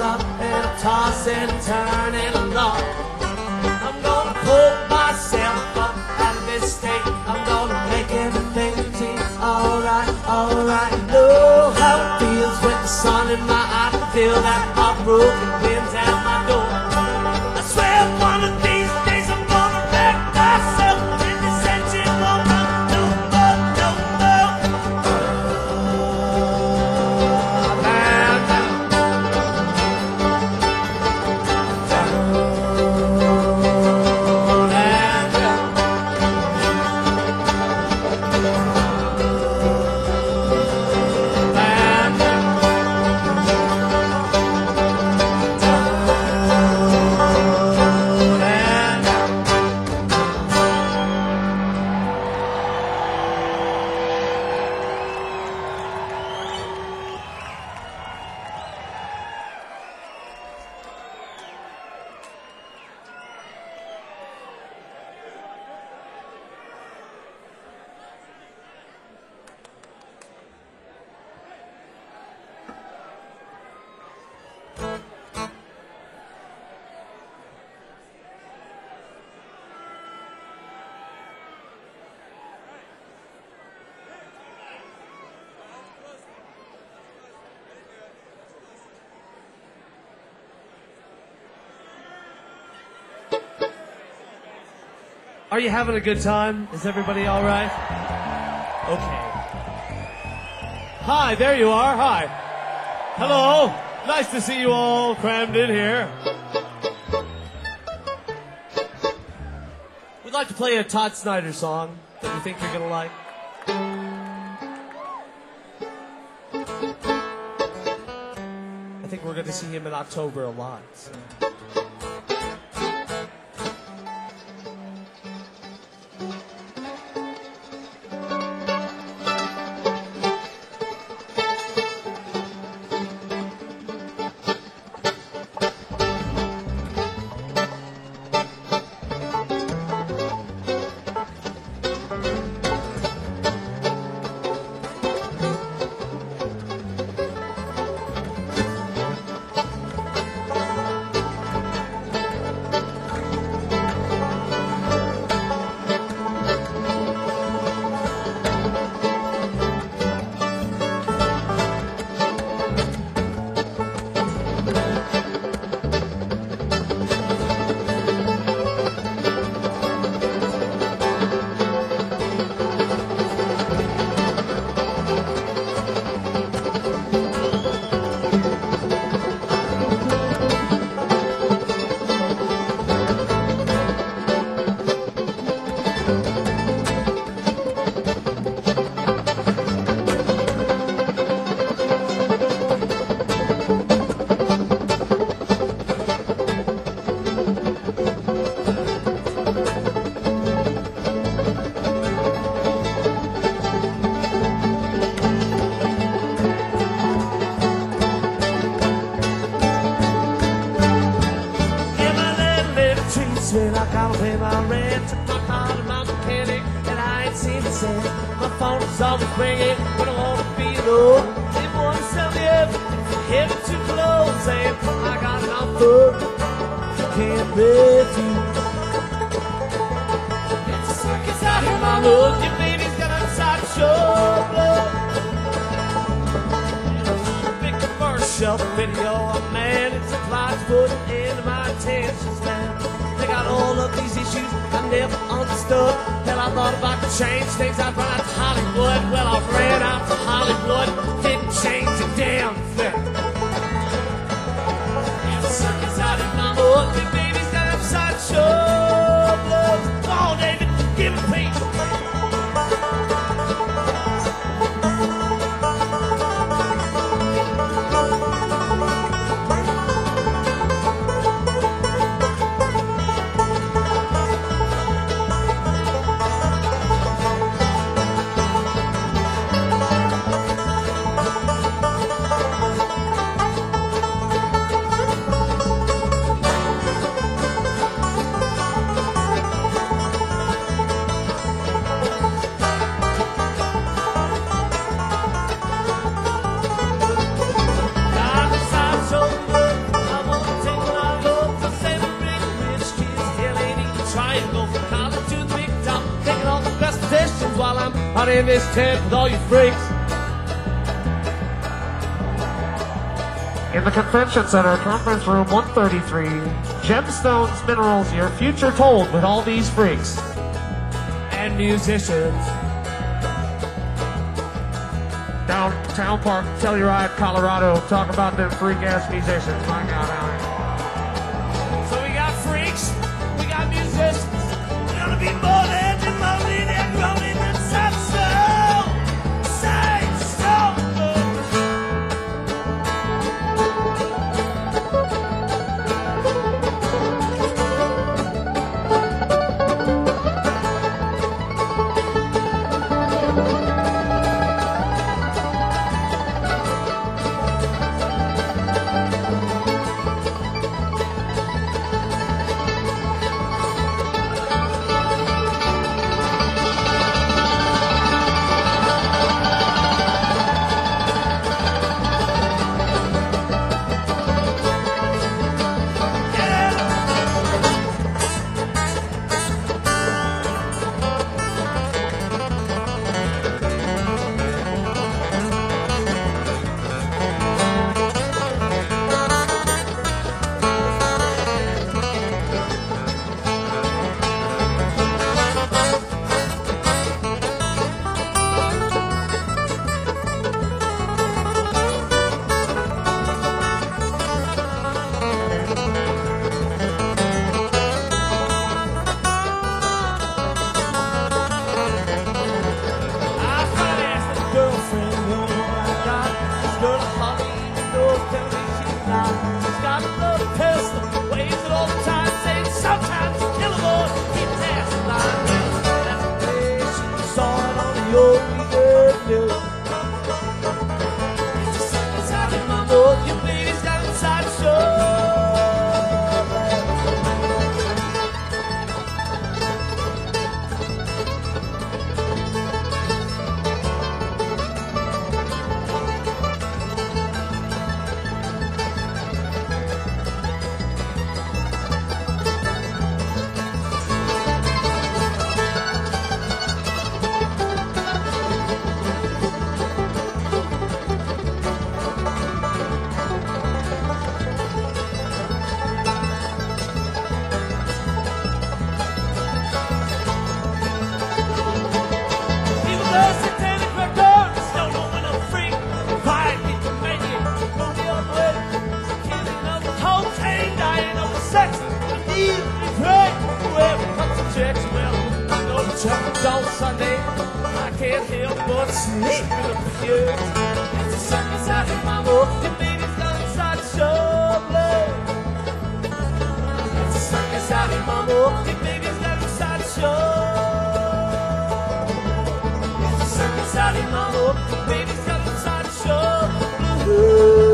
up and I'm tossing and turning along. I'm gonna pull myself up out of this state. I'm gonna make everything seem alright, alright. Know how it feels with the sun in my eye. Feel that heartbroken winds at my door. I swear one of these days I'm gonna wreck myself in this engine won't run no more, no more. Are you having a good time? Is everybody all right? Okay. Hi, there you are. Hi. Hello. Nice to see you all crammed in here. We'd like to play a Todd Snyder song that we think you're going to like. I think we're going to see him in October a lot. So. When I gotta pay my rent, took my car to my mechanic, and I ain't seen a cent. My phone is always ringing when I wanna be low. They wanna sell me everything, headed too close, saying I got an offer you can't refuse. It's a circus out here, my love. Your baby's got a sideshow blood. Big commercial video, man, it's a plot to put into my attention span. They got all of these issues I never understood. Hell, I thought if I could change things, I'd run out to Hollywood. Well, I ran out to Hollywood, didn't change a damn thing. And the circus out in my hood, big baby's got upside shoulders. Come on, David, give it a beat. in this tent with all you freaks. In the convention center, conference room 133, gemstones, minerals, your future told with all these freaks. And musicians. Downtown Park, Telluride, Colorado, talk about them freak-ass musicians. My God, Allie. So we got freaks, we got musicians. We're gonna be more than lonely and rolling and sad soul. Say so. On Sunday, I can't help but sleep in the pew. It's a circus out in my world. Your baby's got inside the show blood. It's a circus out in my world. Your baby's got inside the show. It's a circus out in my world. Your baby's got inside the show.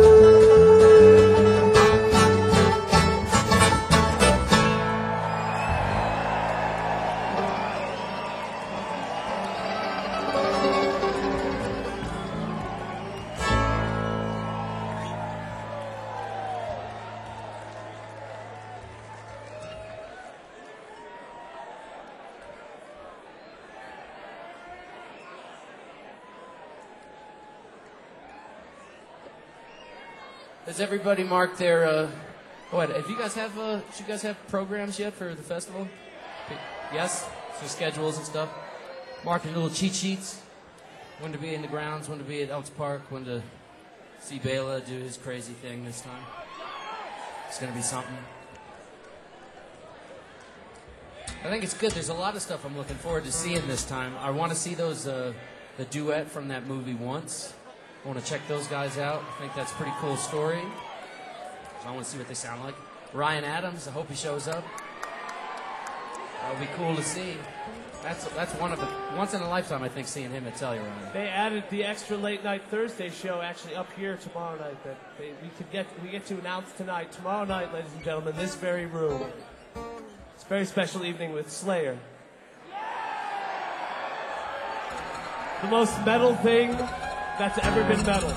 Does everybody mark their? What? If you guys have, do you guys have programs yet for the festival? Yes, so schedules and stuff. Marking little cheat sheets. When to be in the grounds, when to be at Elks Park, when to see Bela do his crazy thing this time. It's gonna be something. I think it's good. There's a lot of stuff I'm looking forward to seeing this time. I want to see those the duet from that movie Once. I want to check those guys out. I think that's a pretty cool story. So I want to see what they sound like. Ryan Adams, I hope he shows up. That would be cool to see. That's one of the once in a lifetime, I think, seeing him at Telluride. They added the extra late night Thursday show actually up here tomorrow night that we get to announce tonight. Tomorrow night, ladies and gentlemen, this very room. It's a very special evening with Slayer. The most metal thing that's ever been metal.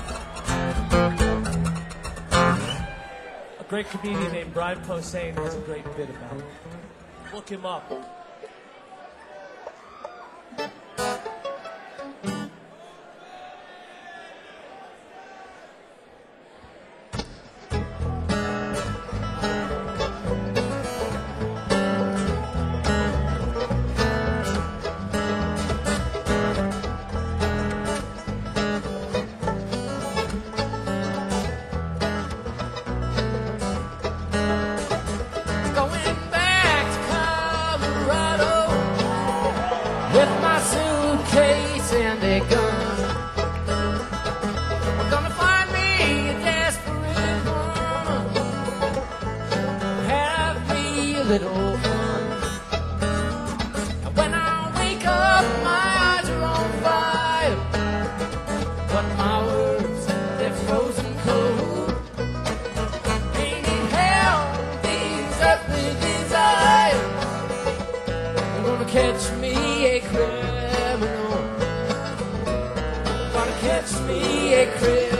A great comedian named Brian Posehn has a great bit about it. Look him up. case and a gun. I'm gonna find me a desperate woman. Have me a little fun. And when I wake up, my eyes are on fire. But my words, they're frozen cold. Ain't in hell these earthly desires. I'm gonna catch me a criminal. Gonna catch me a criminal.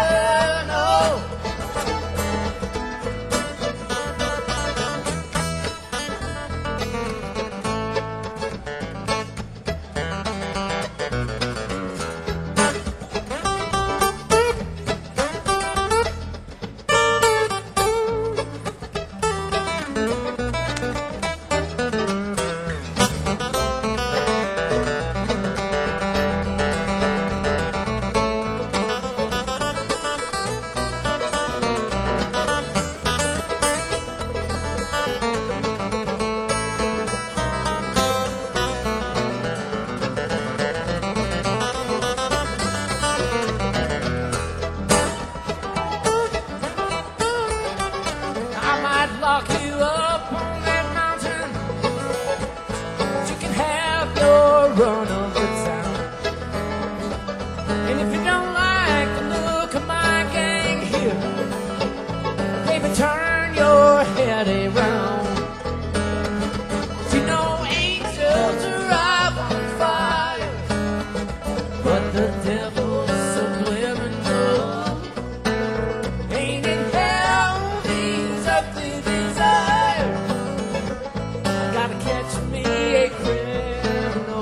I might lock you up on that mountain, but you can have your run of the town. And if you don't like the look of my gang here, baby, turn your head around. You know angels arrive on fire, but the devil's so criminal. Ain't in hell these earthly desires. I gotta catch me a criminal.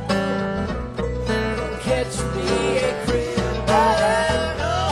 Catch me a criminal.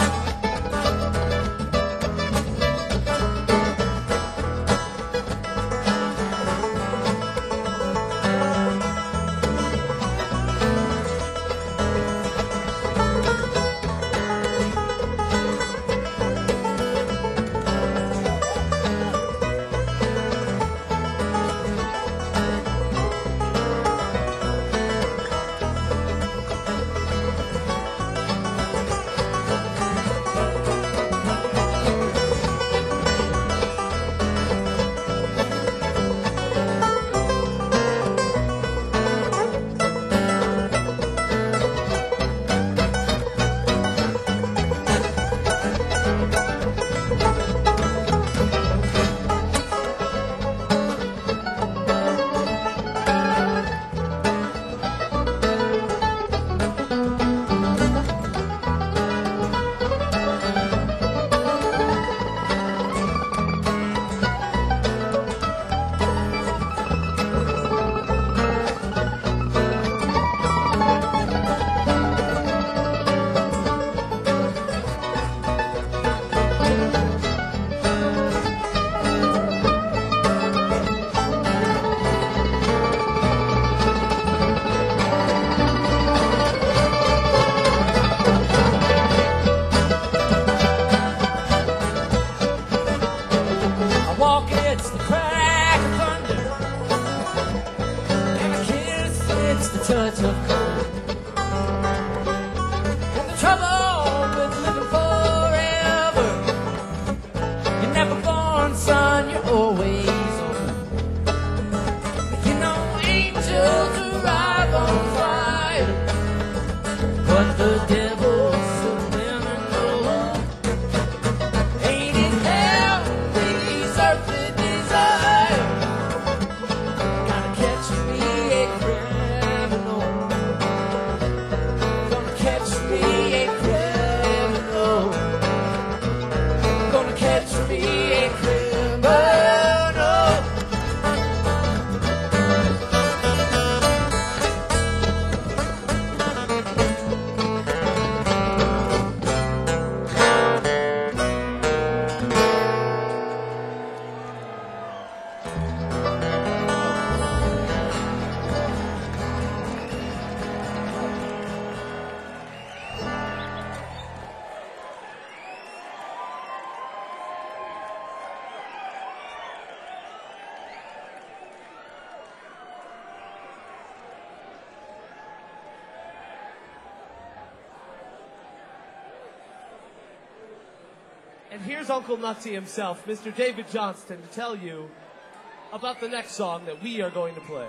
And here's Uncle Nutsy himself, Mr. David Johnston, to tell you about the next song that we are going to play.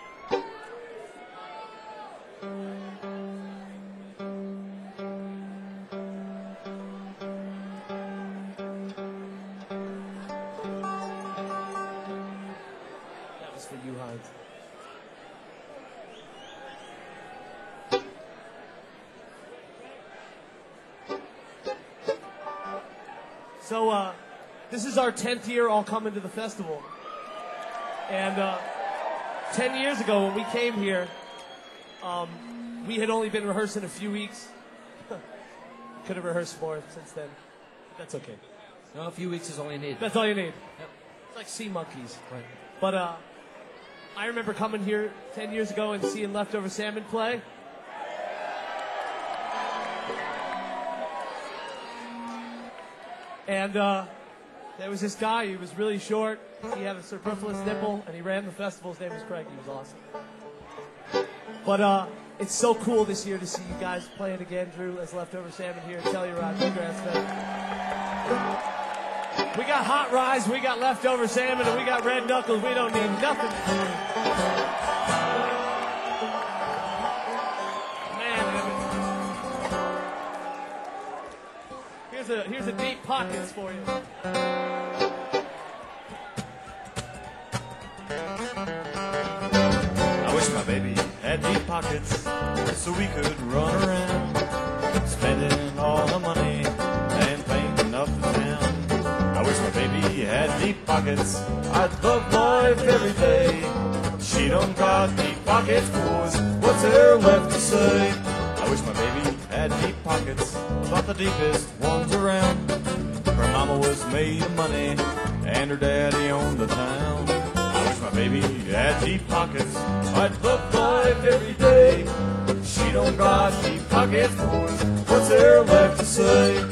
That was for you, Hines. So, this is our 10th year all coming to the festival. And 10 years ago when we came here, we had only been rehearsing a few weeks. Could have rehearsed more since then. That's okay. No, a few weeks is all you need. That's all you need. Yep. It's like sea monkeys. Right. But I remember coming here 10 years ago and seeing Leftover Salmon play. And there was this guy, he was really short, he had a superfluous nipple, and he ran the festival. His name was Craig, he was awesome. But it's so cool this year to see you guys play it again, Drew, as Leftover Salmon here at Telluride Bluegrass Fest. We got Hot Rise, we got Leftover Salmon, and we got Red Knuckles. We don't need nothing. Here's a Deep Pockets for you. I wish my baby had deep pockets so we could run around spending all the money and painting up the town. I wish my baby had deep pockets. I'd love life every day. She don't got deep pockets, boys. What's there left to say? I wish my baby had deep pockets, about the deepest ones around. Her mama was made of money, and her daddy owned the town. I wish my baby had deep pockets. I'd love life every day. She don't got deep pockets, boys. What's there left to say?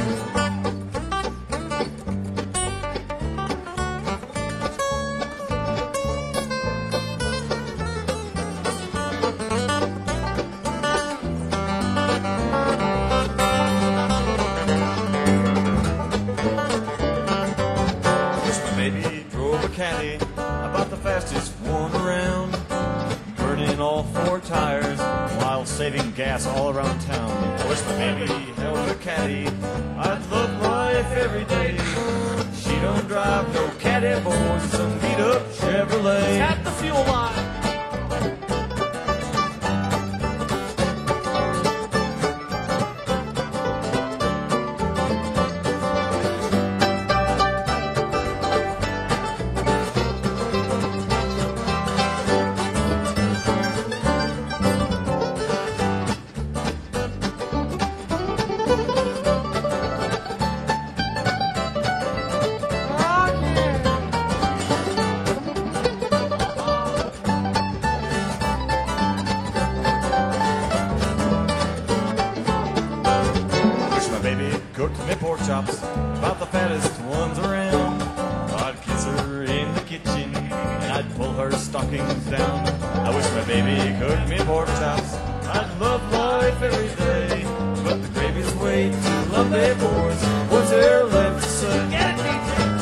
Caddy, about the fastest one around, burning all four tires while saving gas all around town. I wish my baby held a caddy. I'd love life every day. She don't drive no caddy, boys, some beat up Chevrolet. Tap the fuel line. Cooked me pork chops, about the fattest ones around. I'd kiss her in the kitchen, and I'd pull her stockings down. I wish my baby cooked me pork chops. I'd love life every day, but the gravy's way too lovely, boys. What's there left to say? Get it,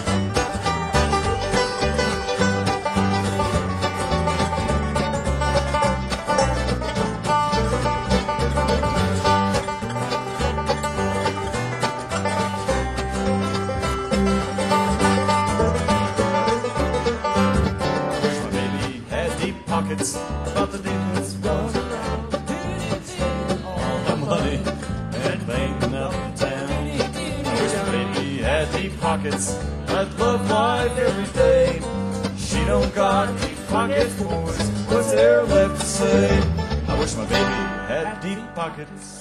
pockets, about the deepest ones around. All the money and cleaning up the town. I wish my baby had deep pockets. I'd love life every day. She don't got deep pockets, boys. What's there left to say? I wish my baby had deep pockets.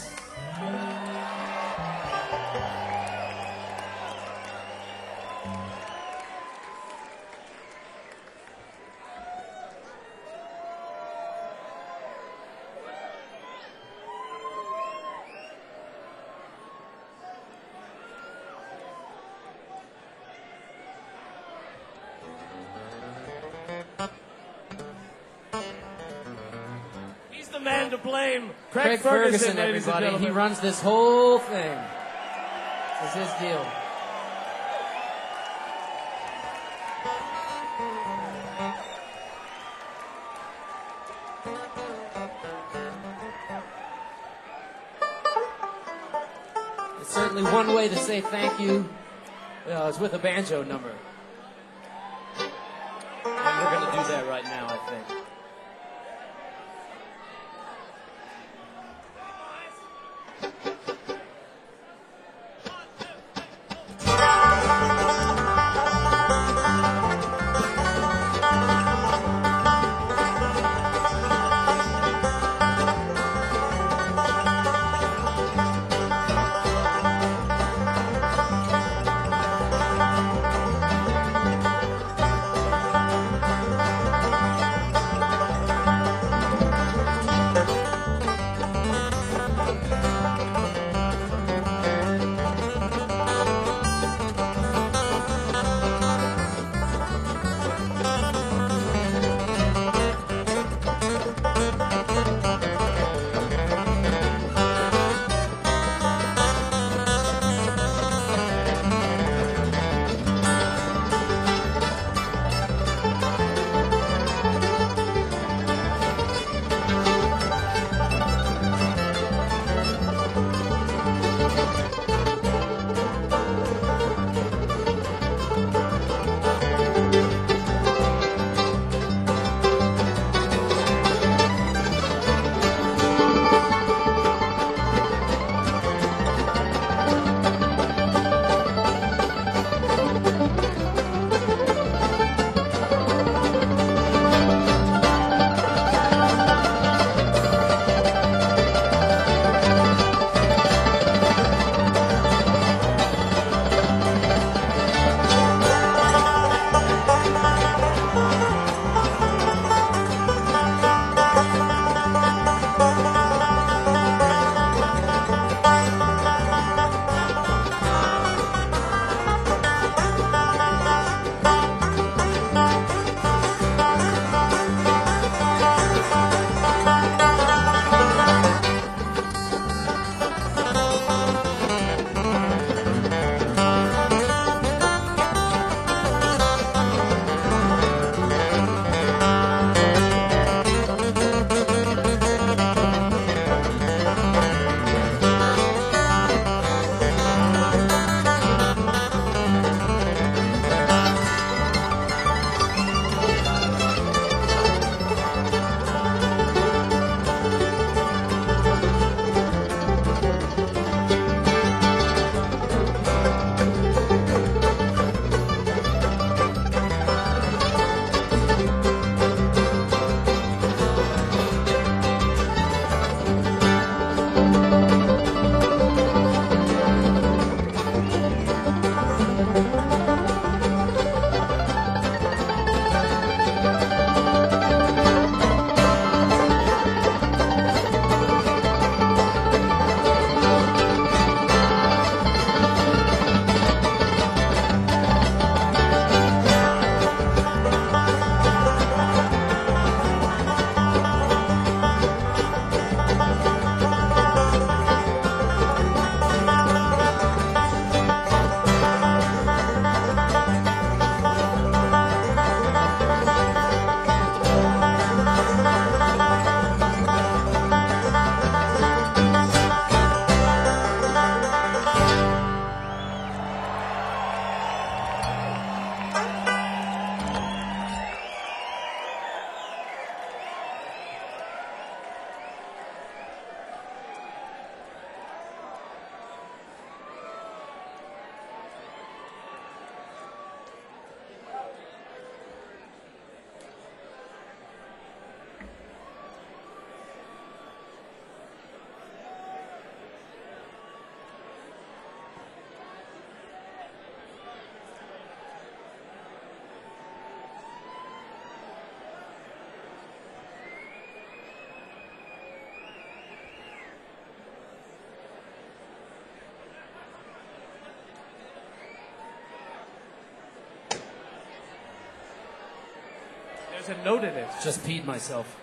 He's the man to blame. Craig Ferguson, ladies and everybody. He gentlemen. runs this whole thing. This is his deal. only one way to say thank you. It's with a banjo number. And we're going to do that right now, I think. There's a note in it. Just peed myself.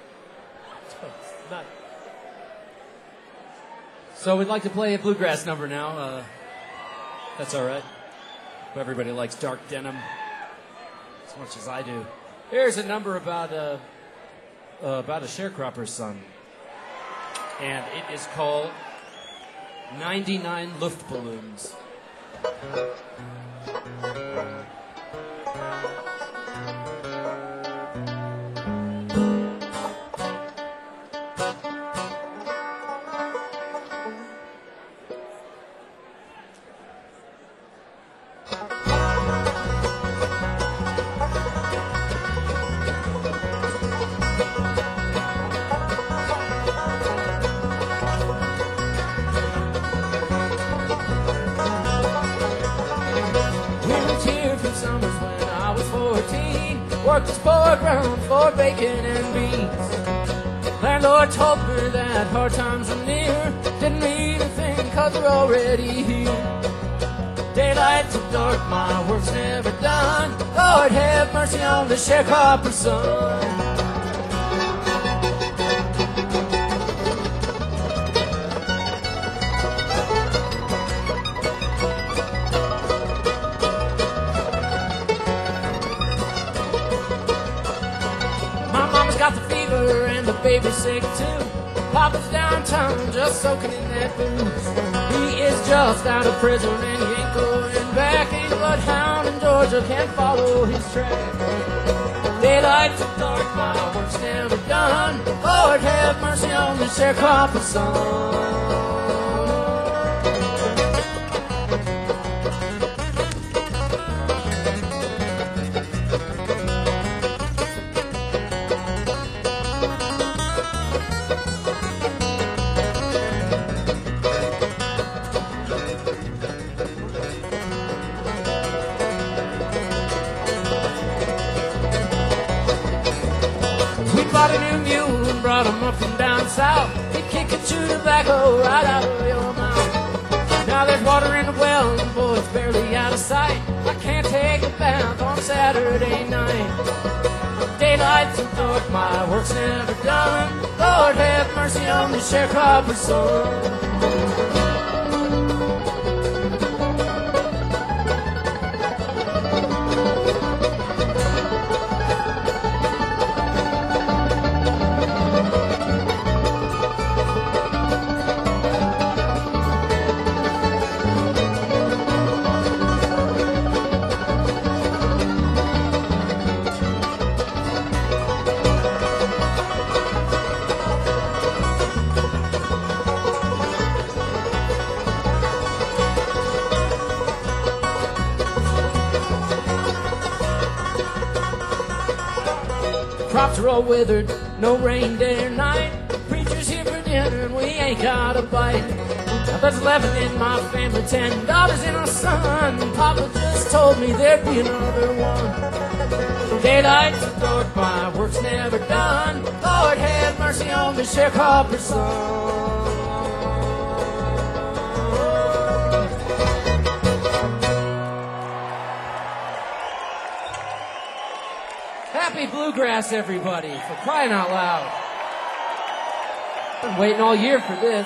It's not. So we'd like to play a bluegrass number now. That's all right. But everybody likes dark denim as much as I do. Here's a number about a sharecropper's son. And it is called 99 Luftballons. Worked the sport ground for bacon and beans. Landlord told me that hard times were near. Didn't mean a thing, cause they're already here. Daylight to dark, my work's never done. Lord have mercy on the sharecropper's son. Got the fever and the baby's sick too. Papa's downtown just soaking in that booze. He is just out of prison and he ain't going back. Ain't a bloodhound in Georgia can't follow his track. Daylight to dark, my work's never done. Lord have mercy on the sharecropper's son. Bought a new mule and brought him up from down south. He'd kick and chew tobacco right out of your mouth. Now there's water in the well and the boy's barely out of sight. I can't take a bath on Saturday night. Daylight to dark, my work's never done. Lord have mercy on the sharecropper's son. Crops are all withered, no rain day or night. Preacher's here for dinner and we ain't got a bite. Now there's 11 in my family, 10 daughters and a son. Papa just told me there'd be another one. Daylight to dark, my work's never done. Lord have mercy on the sharecropper's son. Happy Bluegrass, everybody, for crying out loud. Been waiting all year for this.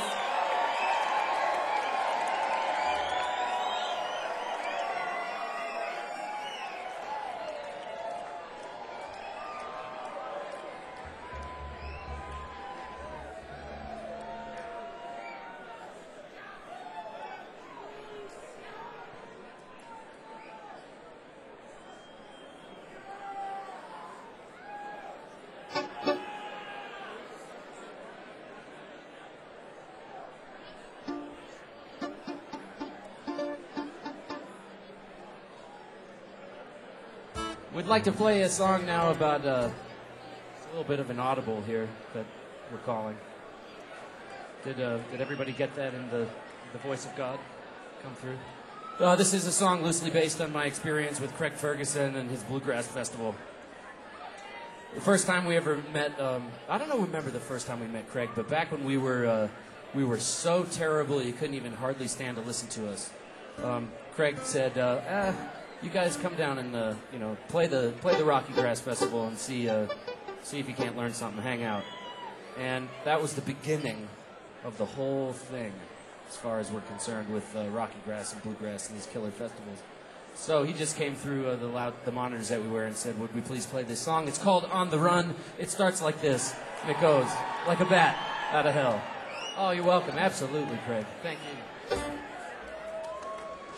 We'd like to play a song now about a little bit of an audible here that we're calling. Did everybody get that in the voice of God come through? This is a song loosely based on my experience with Craig Ferguson and his Bluegrass Festival. The first time we ever met, I don't remember the first time we met Craig, but back when we were so terrible you couldn't even hardly stand to listen to us. Craig said, you guys come down and play the Rocky Grass Festival and see if you can't learn something, hang out. And that was the beginning of the whole thing as far as we're concerned with Rocky Grass and Bluegrass and these killer festivals. So he just came through the monitors that we wear and said, would we please play this song? It's called On the Run. It starts like this, and it goes like a bat out of hell. Oh, you're welcome. Absolutely, Craig. Thank you.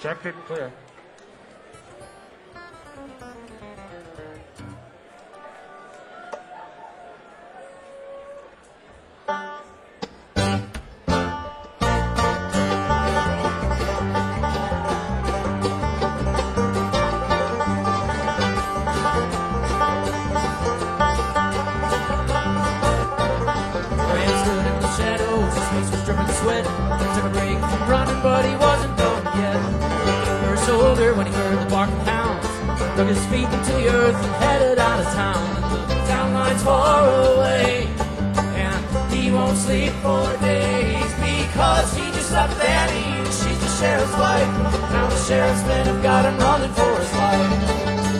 Check it clear. Graham stood in the shadows, his face was dripping sweat. Took a break from running, but he wasn't done yet. Over his shoulder when he heard the barking hounds, dug his feet into the earth and headed out of town. And the town line's far away, and he won't sleep for days because he just left Annie and she's the sheriff's wife. Now the sheriff's men have got him running for his life.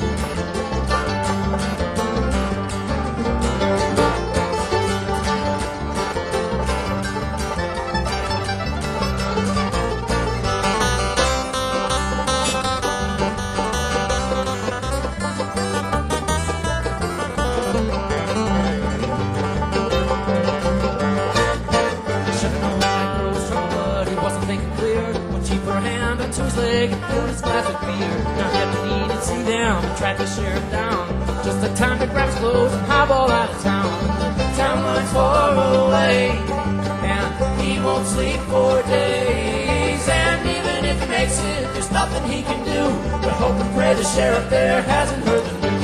To his leg and filled his glass with beer. Now deputy didn't see them and tried to share him down. Just the time to grab his clothes and highball out of town. The town line's far away, and he won't sleep for days. And even if he makes it, there's nothing he can do but hope and pray the sheriff there hasn't heard the news.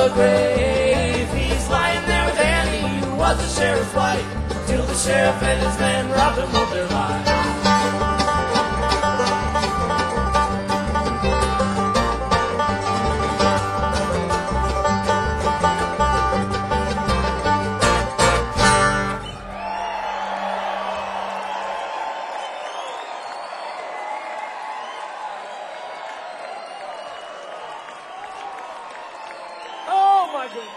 the grave. He's lying there with Annie, who was the sheriff's wife, till the sheriff and his men robbed him of their lives. Oh my goodness.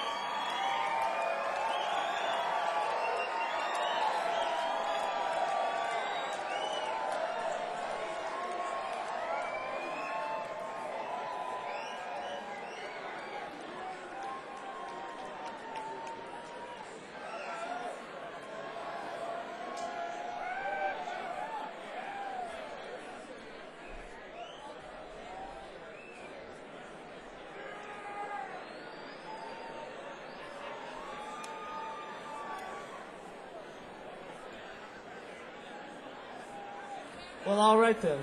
Well, all right then.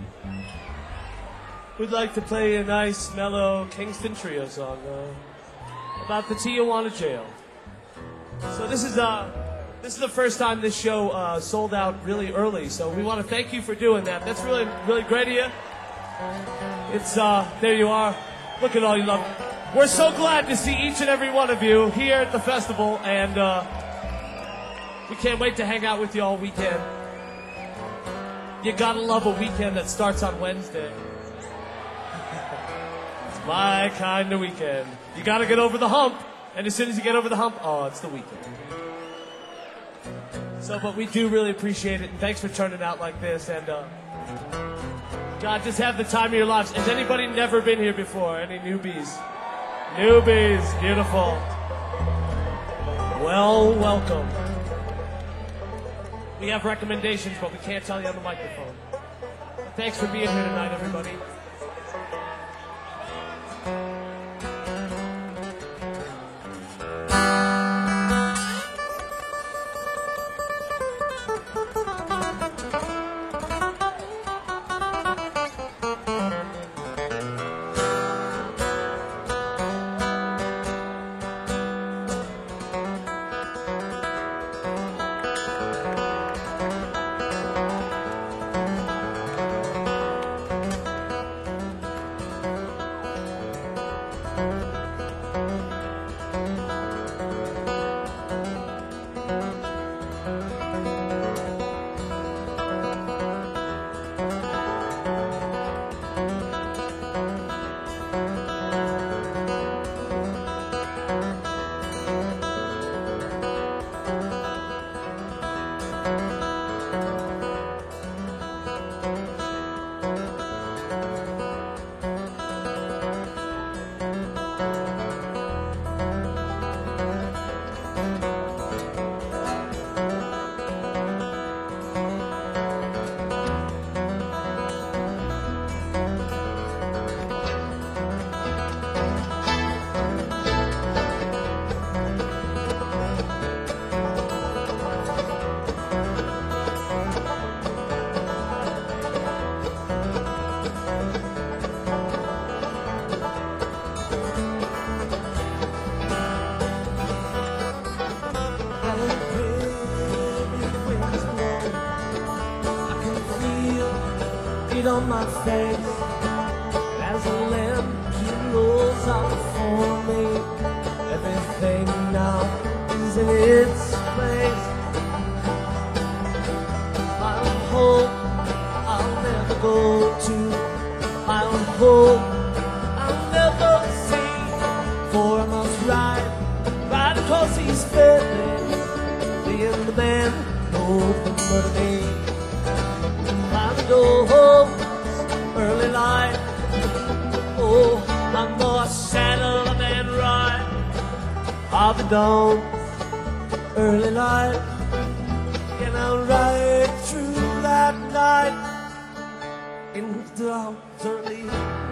We'd like to play a nice, mellow Kingston Trio song about the Tijuana jail. So this is the first time this show sold out really early. So we want to thank you for doing that. That's really, really great of you. It's there you are. Look at all you love. We're so glad to see each and every one of you here at the festival, and we can't wait to hang out with you all weekend. You gotta love a weekend that starts on Wednesday. It's my kind of weekend. You gotta get over the hump, and as soon as you get over the hump, oh, it's the weekend. So, but we do really appreciate it, and thanks for turning out like this, and God, just have the time of your lives. Has anybody never been here before? Any newbies? Newbies, beautiful. Well, welcome. We have recommendations, but we can't tell you on the microphone. Thanks for being here tonight, everybody. On my face as the lamp rolls out for me. Everything now is in its place. I'll hope I'll never go to. I'll hope I'll never see. For I must ride across these fairies. Me and the band know the murder. By the door. Early light, oh, I'm more saddle than ride. Of the dawn, early light, and I'll ride through that night into the house early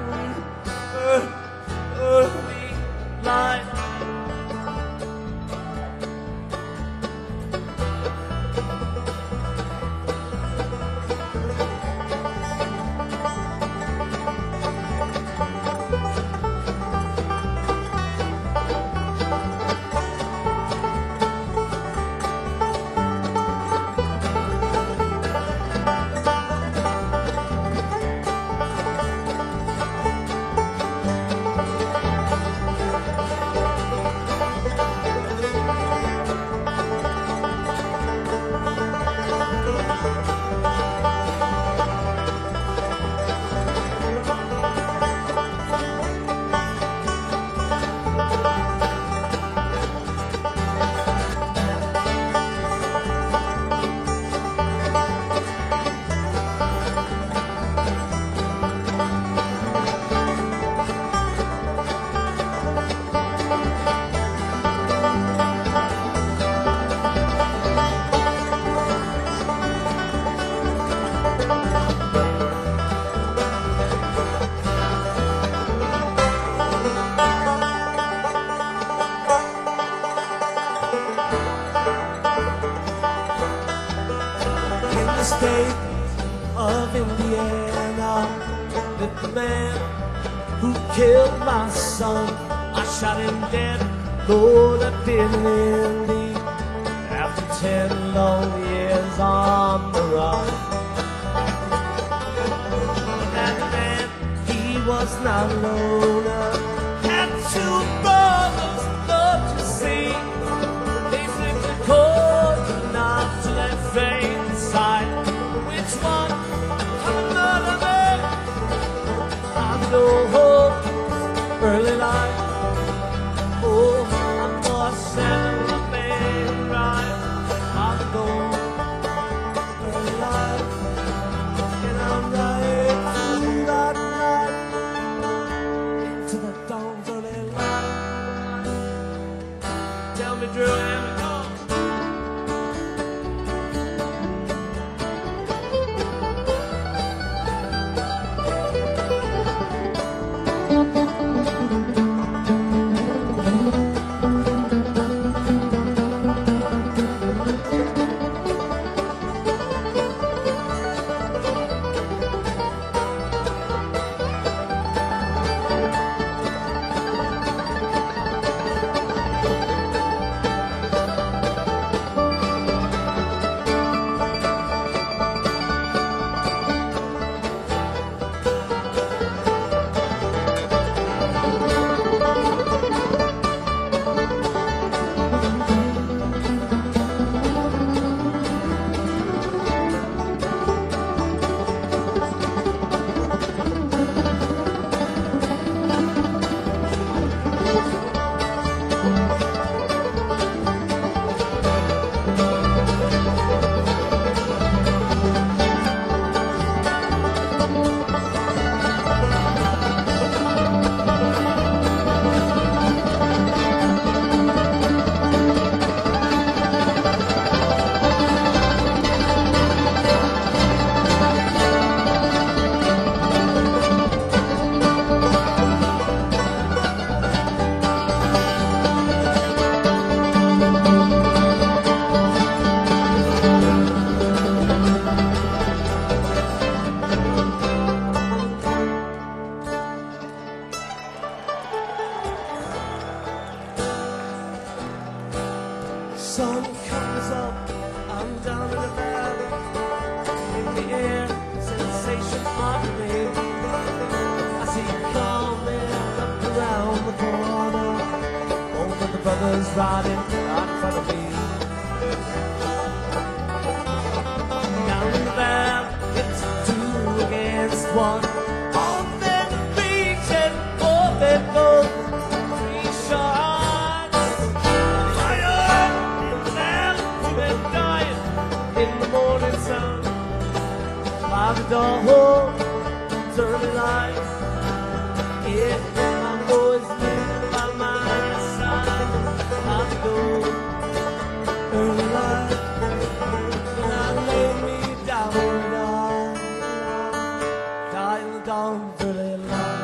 light. state of Indiana, with the man who killed my son. I shot him dead, Lord, I did indeed. After 10 long years on the run, that man, he was not alone. Had 2 brothers, loved to see. They flicked the cord, not to let fame inside. Which one? Another man. I know hope, early life. Oh, I'm more sad than a man right. I know early life, and I'm right through that night into the dawn's early light. Tell me, Drew, here we go. Sun comes up, I'm down in the valley. In the air, sensation on me. I see you coming up around the corner. Both of the brothers riding right in front of me. Down in the valley, it's 2 against 1. On their beach and for their boat. 3 shots. Fire! In the morning sun, by the door, it's early light. Yeah, my boys live by my side. I go early light, and I lay me down and I die in the dawn, early light.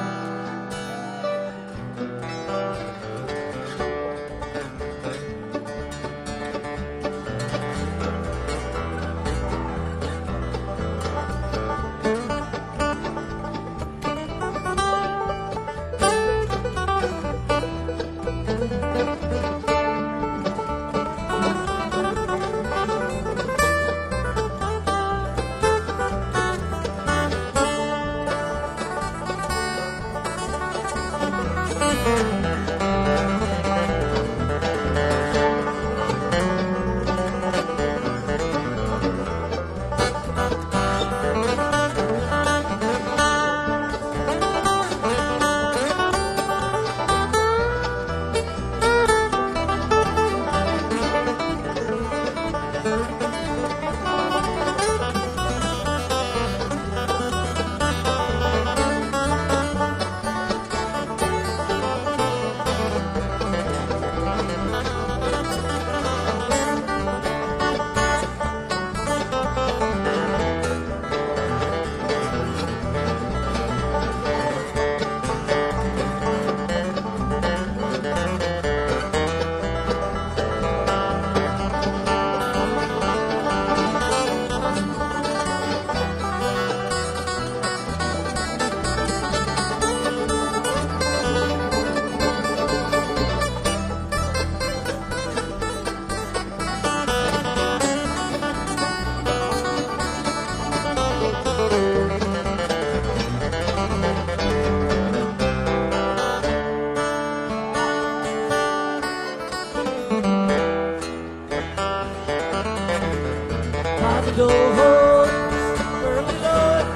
go home early, Lord.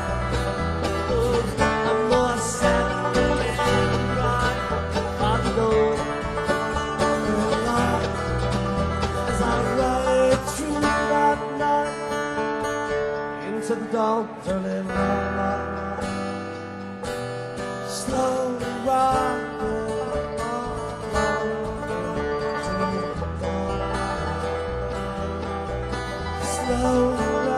I'm more sad and right. Father, Lord, as I ride through the night into the dawn's early light, slow ride. Slow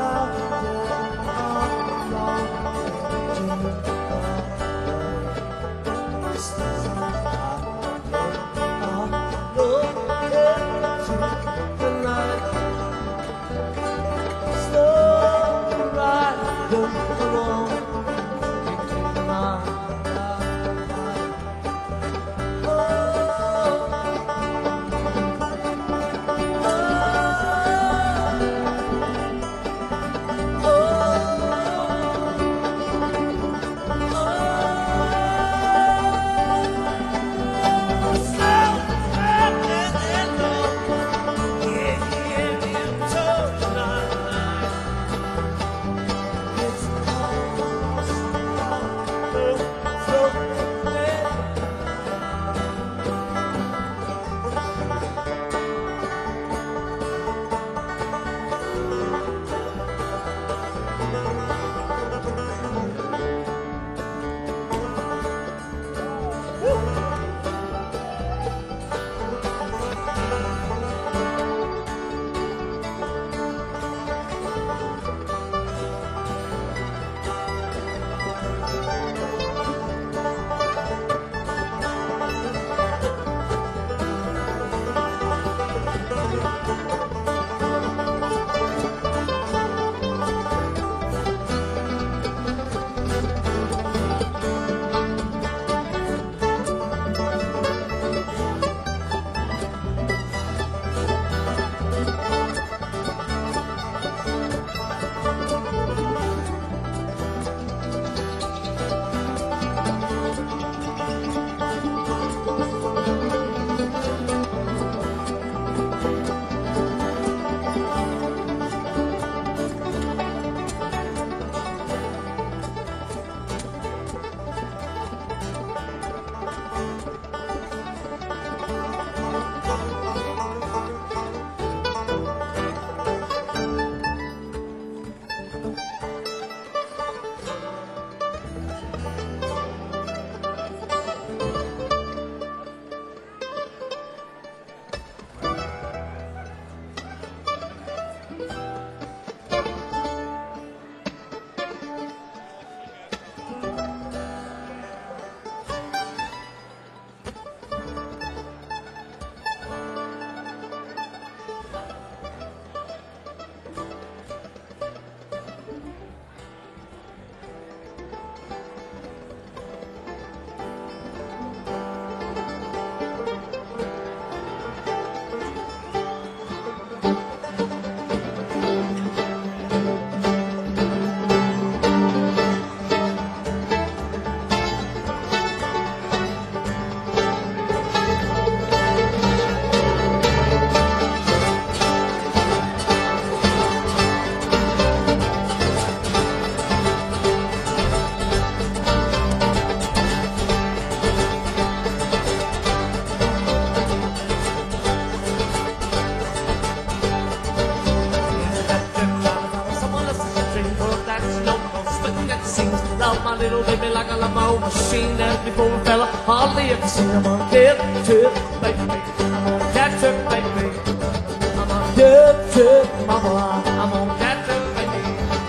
little baby like a limo machine. As before we fella, hardly ever seen. I'm on a dead trip, baby. I'm on a cat trip, baby. I'm on a dead trip, mama. I'm on a cat trip, baby.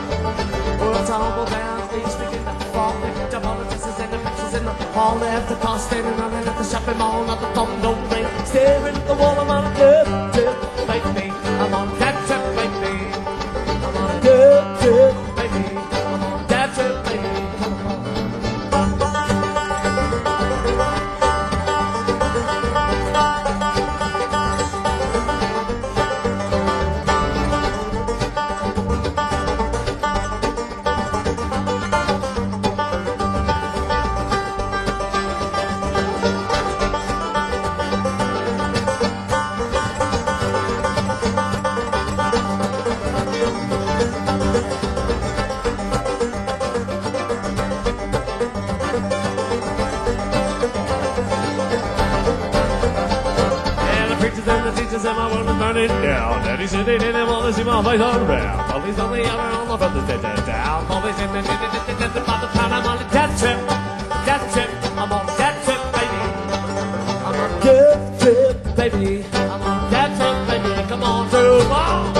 Well, it's all down, please begin to fall. Picked up all the dresses and the pictures in the hall. Left the car standing running at the shopping mall. Not the phone, don't ring. Staring at the wall, I'm on a dead trip, baby. I'm on a cat trip, baby. I'm on a dead trip, baby. I'm on a cat trip, baby. the teachers and my world is burning down. Daddy said they didn't want to see my face around. Police only ever on the front of the down. Police in the by the time I'm on a death trip. Death trip. I'm on a death trip, baby. I'm on a death trip, baby. I'm on a death trip, baby. Come on, dude. Whoa.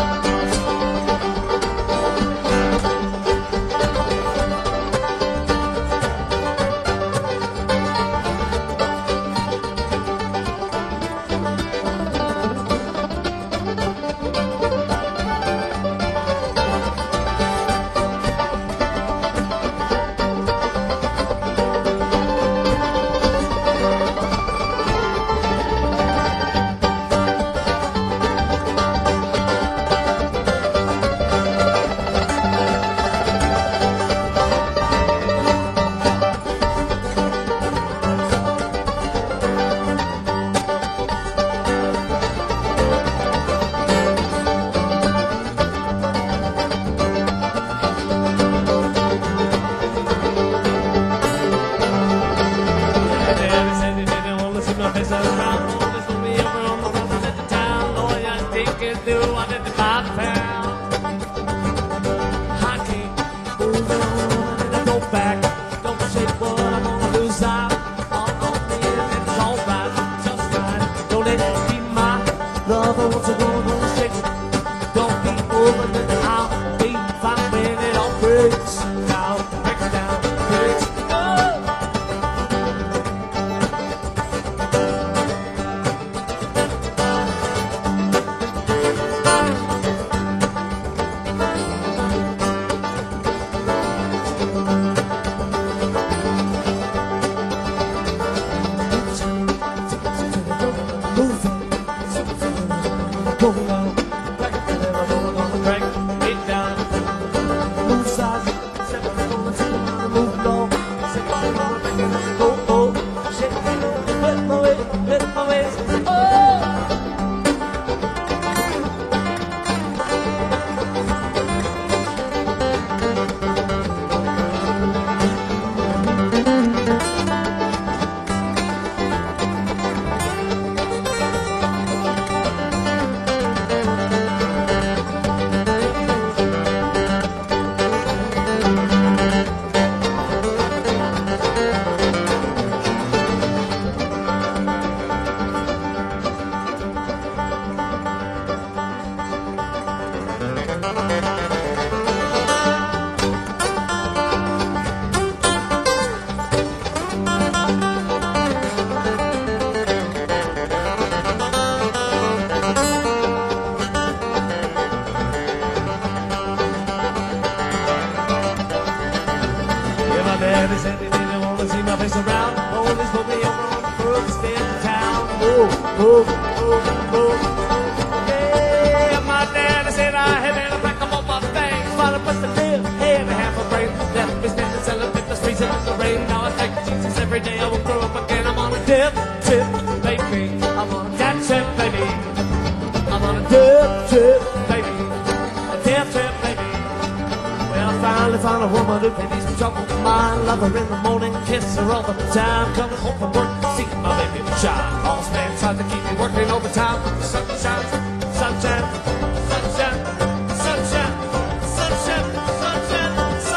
Found a woman who can ease some trouble. My lover in the morning, kiss her all the time. Coming home from work, see my baby shine. Boss man tried to keep me working overtime. Sunshine, sunshine, sunshine, sunshine, sunshine, sunshine,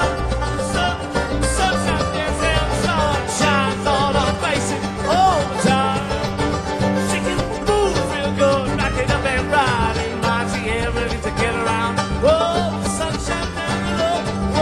sunshine. Yes, and sun shines on her face all the time. She can move real good, back it up and ride. Ain't mine, she ain't ready to get around. Whoa, sunshine down below.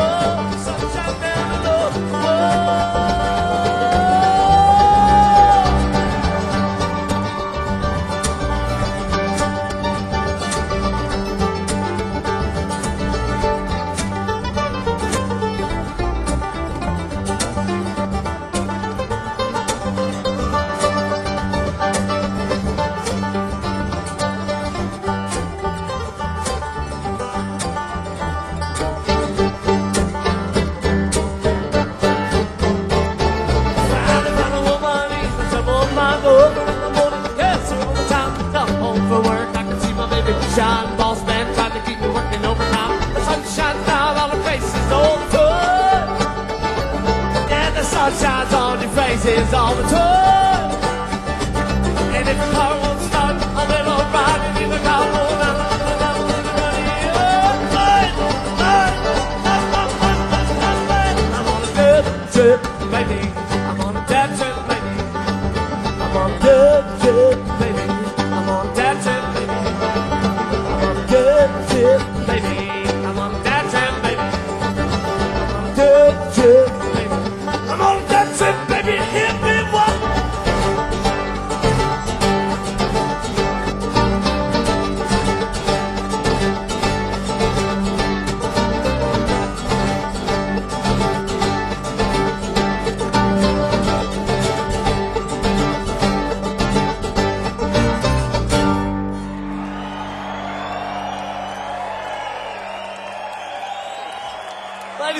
Shine, boss man tried to keep me working overtime. The sun shines down on our faces all the time. And the sun shines on your faces all the time. And if the car won't start, a little ride.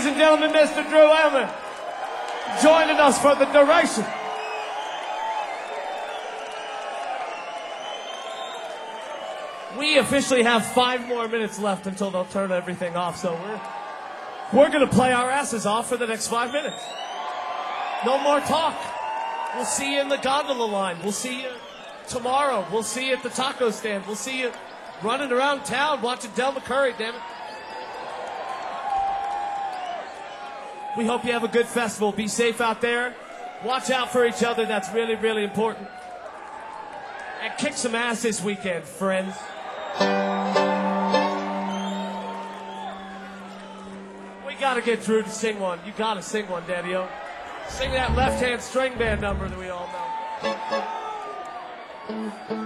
Ladies and gentlemen, Mr. Drew Emmett, joining us for the duration. We officially have 5 more minutes left until they'll turn everything off, so we're going to play our asses off for the next 5 minutes. No more talk. We'll see you in the gondola line. We'll see you tomorrow. We'll see you at the taco stand. We'll see you running around town watching Del McCurry, damn it. We hope you have a good festival. Be safe out there. Watch out for each other. That's really, really important. And kick some ass this weekend, friends. We gotta get Drew to sing one. You gotta sing one, Daddy-O. Sing that left-hand string band number that we all know.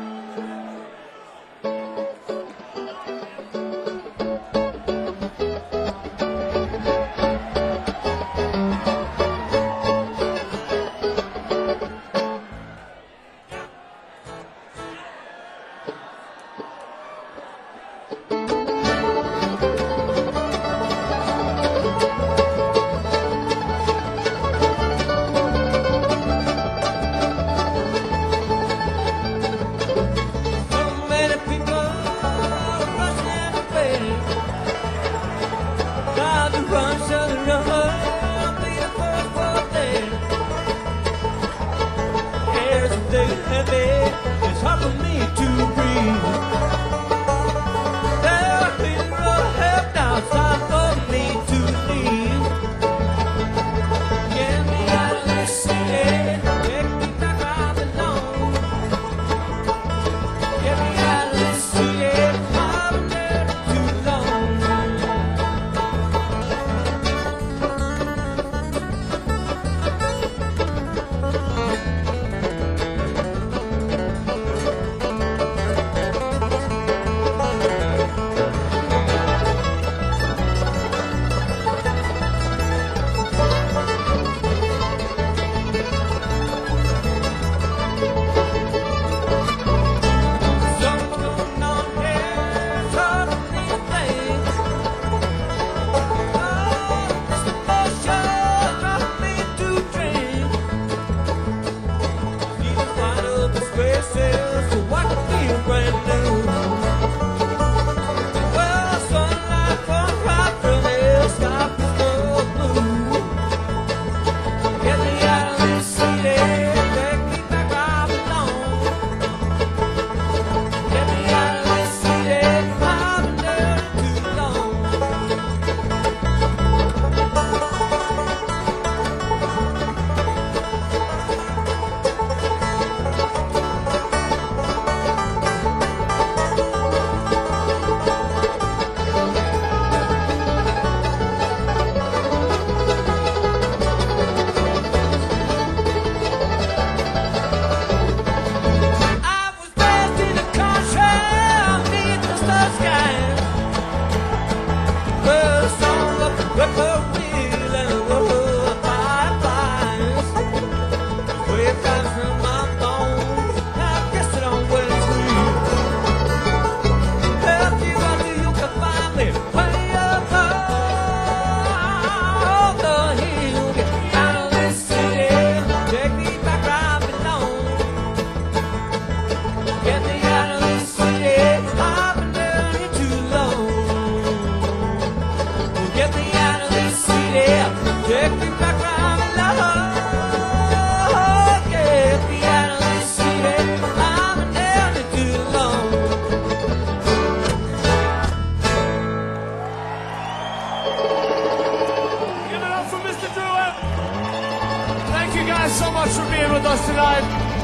So much for being with us tonight.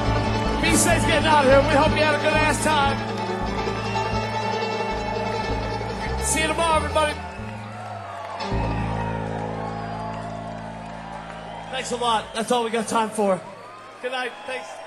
Be safe getting out of here. We hope you had a good ass time. See you tomorrow, everybody. Thanks a lot. That's all we got time for. Good night. Thanks.